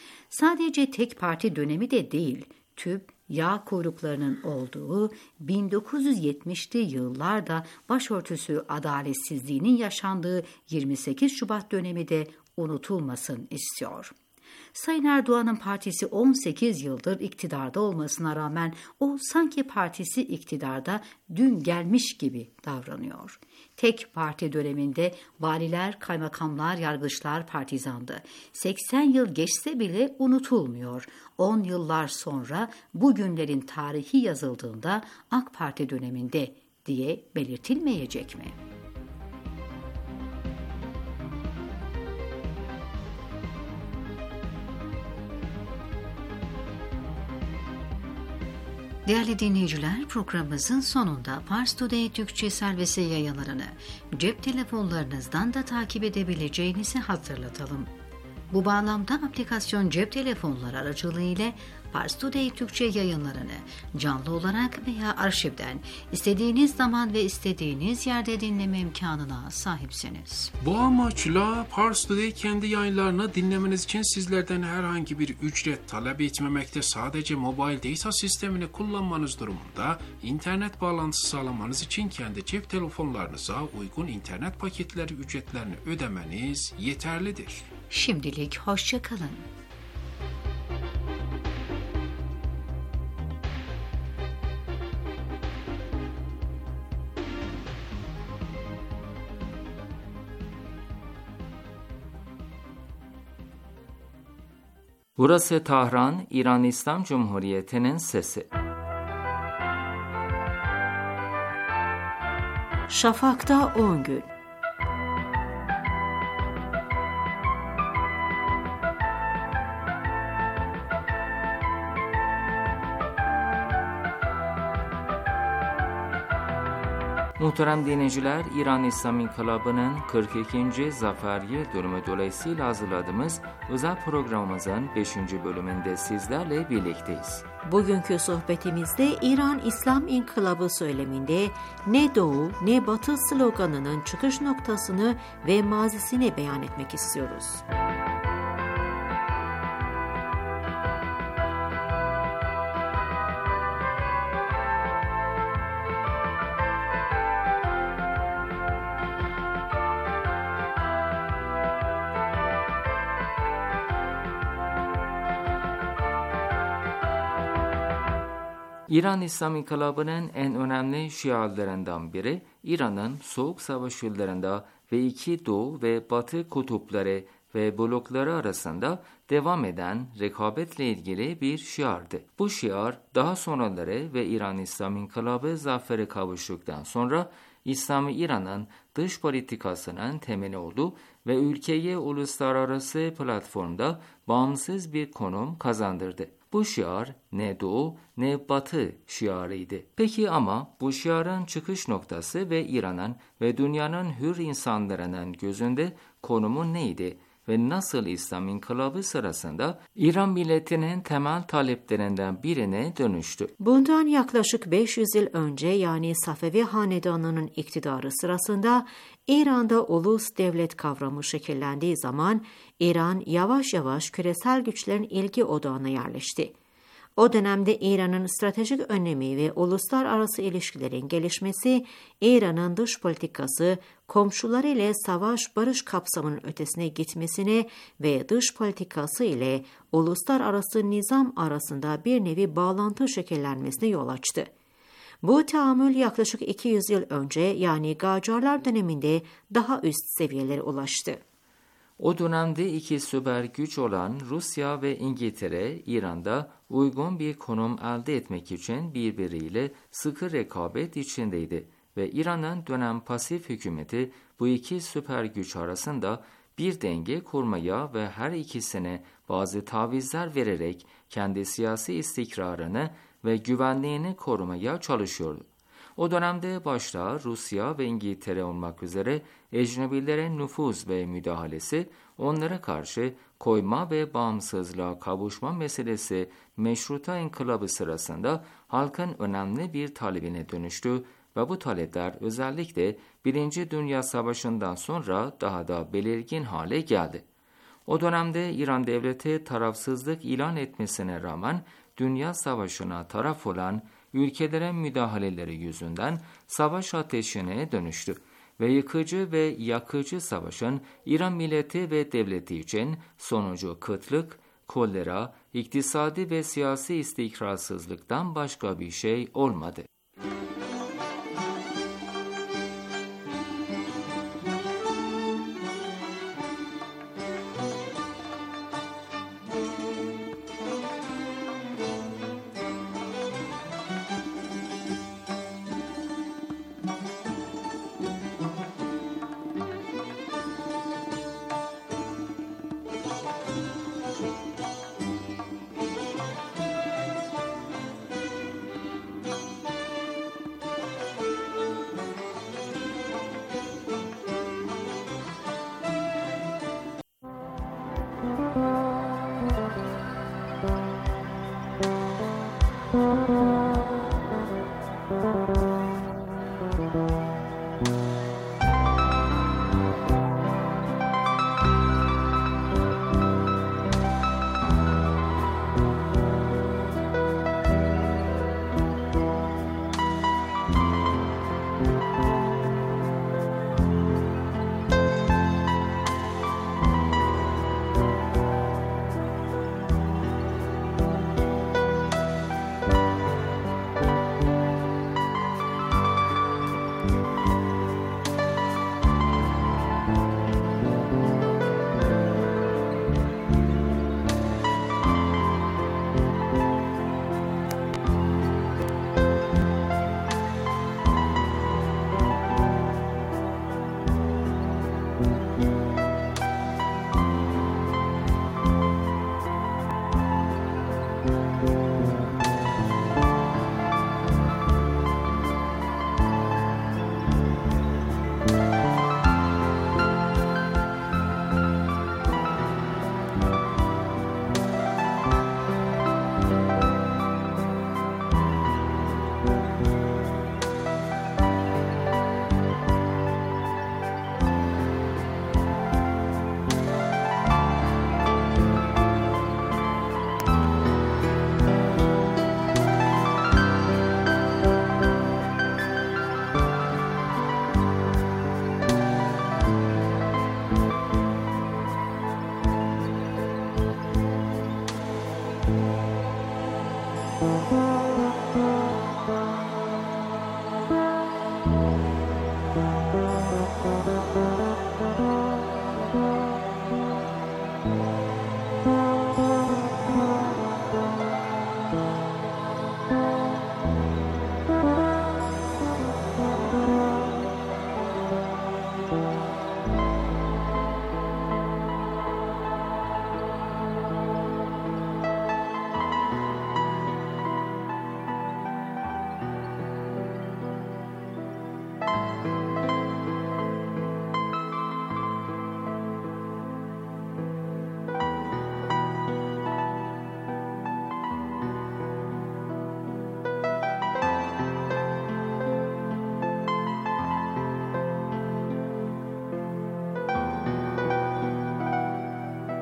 S4: Sadece tek parti dönemi de değil, tüp, yağ kuyruklarının olduğu bin dokuz yüz yetmişli yıllarda başörtüsü adaletsizliğinin yaşandığı yirmi sekiz Şubat dönemi de unutulmasın istiyor. Sayın Erdoğan'ın partisi on sekiz yıldır iktidarda olmasına rağmen o sanki partisi iktidarda dün gelmiş gibi davranıyor. Tek parti döneminde valiler, kaymakamlar, yargıçlar partizandı. seksen yıl geçse bile unutulmuyor. on yıllar sonra bugünlerin tarihi yazıldığında AK Parti döneminde diye belirtilmeyecek mi? Değerli dinleyiciler, programımızın sonunda Pars Today Türkçe servisi yayınlarını cep telefonlarınızdan da takip edebileceğinizi hatırlatalım. Bu bağlamda aplikasyon cep telefonları aracılığıyla Pars Today Türkçe yayınlarını canlı olarak veya arşivden istediğiniz zaman ve istediğiniz yerde dinleme imkanına sahipsiniz.
S7: Bu amaçla Pars Today kendi yayınlarını dinlemeniz için sizlerden herhangi bir ücret talep etmemekte. Sadece mobil data sistemini kullanmanız durumunda internet bağlantısı sağlamanız için kendi cep telefonlarınıza uygun internet paketleri ücretlerini ödemeniz yeterlidir.
S4: Şimdilik hoşça kalın.
S1: Burası Tahran, İran İslam Cumhuriyeti'nin sesi.
S2: Şafak'ta on gün.
S1: Muhterem dinleyiciler, İran İslam İnkılabı'nın kırk ikinci Zafer Yıl Dönümü dolayısıyla hazırladığımız özel programımızın beşinci bölümünde sizlerle birlikteyiz.
S2: Bugünkü sohbetimizde İran İslam İnkılabı söyleminde ne Doğu ne Batı sloganının çıkış noktasını ve mazisini beyan etmek istiyoruz.
S1: İran İslam İnkılabı'nın en önemli şiarlarından biri, İran'ın Soğuk Savaş yıllarında ve iki Doğu ve Batı kutupları ve blokları arasında devam eden rekabetle ilgili bir şiardı. Bu şiar daha sonraları ve İran İslam İnkılabı zafere kavuştuktan sonra İslami İran'ın dış politikasının temeli oldu ve ülkeye uluslararası platformda bağımsız bir konum kazandırdı. Bu şiar ne doğu ne batı şiarıydı. Peki ama bu şiarın çıkış noktası ve İran'ın ve dünyanın hür insanlarının gözünde konumu neydi? Ve nasıl İslam İnkılabı sırasında İran milletinin temel taleplerinden birine dönüştü?
S2: Bundan yaklaşık beş yüz yıl önce yani Safevi Hanedanı'nın iktidarı sırasında İran'da ulus devlet kavramı şekillendiği zaman İran yavaş yavaş küresel güçlerin ilgi odağına yerleşti. O dönemde İran'ın stratejik önemi ve uluslararası ilişkilerin gelişmesi, İran'ın dış politikası, komşuları ile savaş barış kapsamının ötesine gitmesine ve dış politikası ile uluslararası nizam arasında bir nevi bağlantı şekillenmesine yol açtı. Bu tahammül yaklaşık iki yüz yıl önce yani Gacarlar döneminde daha üst seviyelere ulaştı.
S1: O dönemde iki süper güç olan Rusya ve İngiltere, İran'da uygun bir konum elde etmek için birbiriyle sıkı rekabet içindeydi ve İran'ın dönem pasif hükümeti bu iki süper güç arasında bir denge kurmaya ve her ikisine bazı tavizler vererek kendi siyasi istikrarını ve güvenliğini korumaya çalışıyordu. O dönemde başta Rusya ve İngiltere olmak üzere ecnebilerin nüfuz ve müdahalesi, onlara karşı koyma ve bağımsızlığa kavuşma meselesi Meşruta İnkılabı sırasında halkın önemli bir talebine dönüştü ve bu talepler özellikle Birinci Dünya Savaşı'ndan sonra daha da belirgin hale geldi. O dönemde İran devleti tarafsızlık ilan etmesine rağmen Dünya Savaşı'na taraf olan ülkelerin müdahaleleri yüzünden savaş ateşine dönüştü ve yıkıcı ve yakıcı savaşın İran milleti ve devleti için sonucu kıtlık, kolera, iktisadi ve siyasi istikrarsızlıktan başka bir şey olmadı.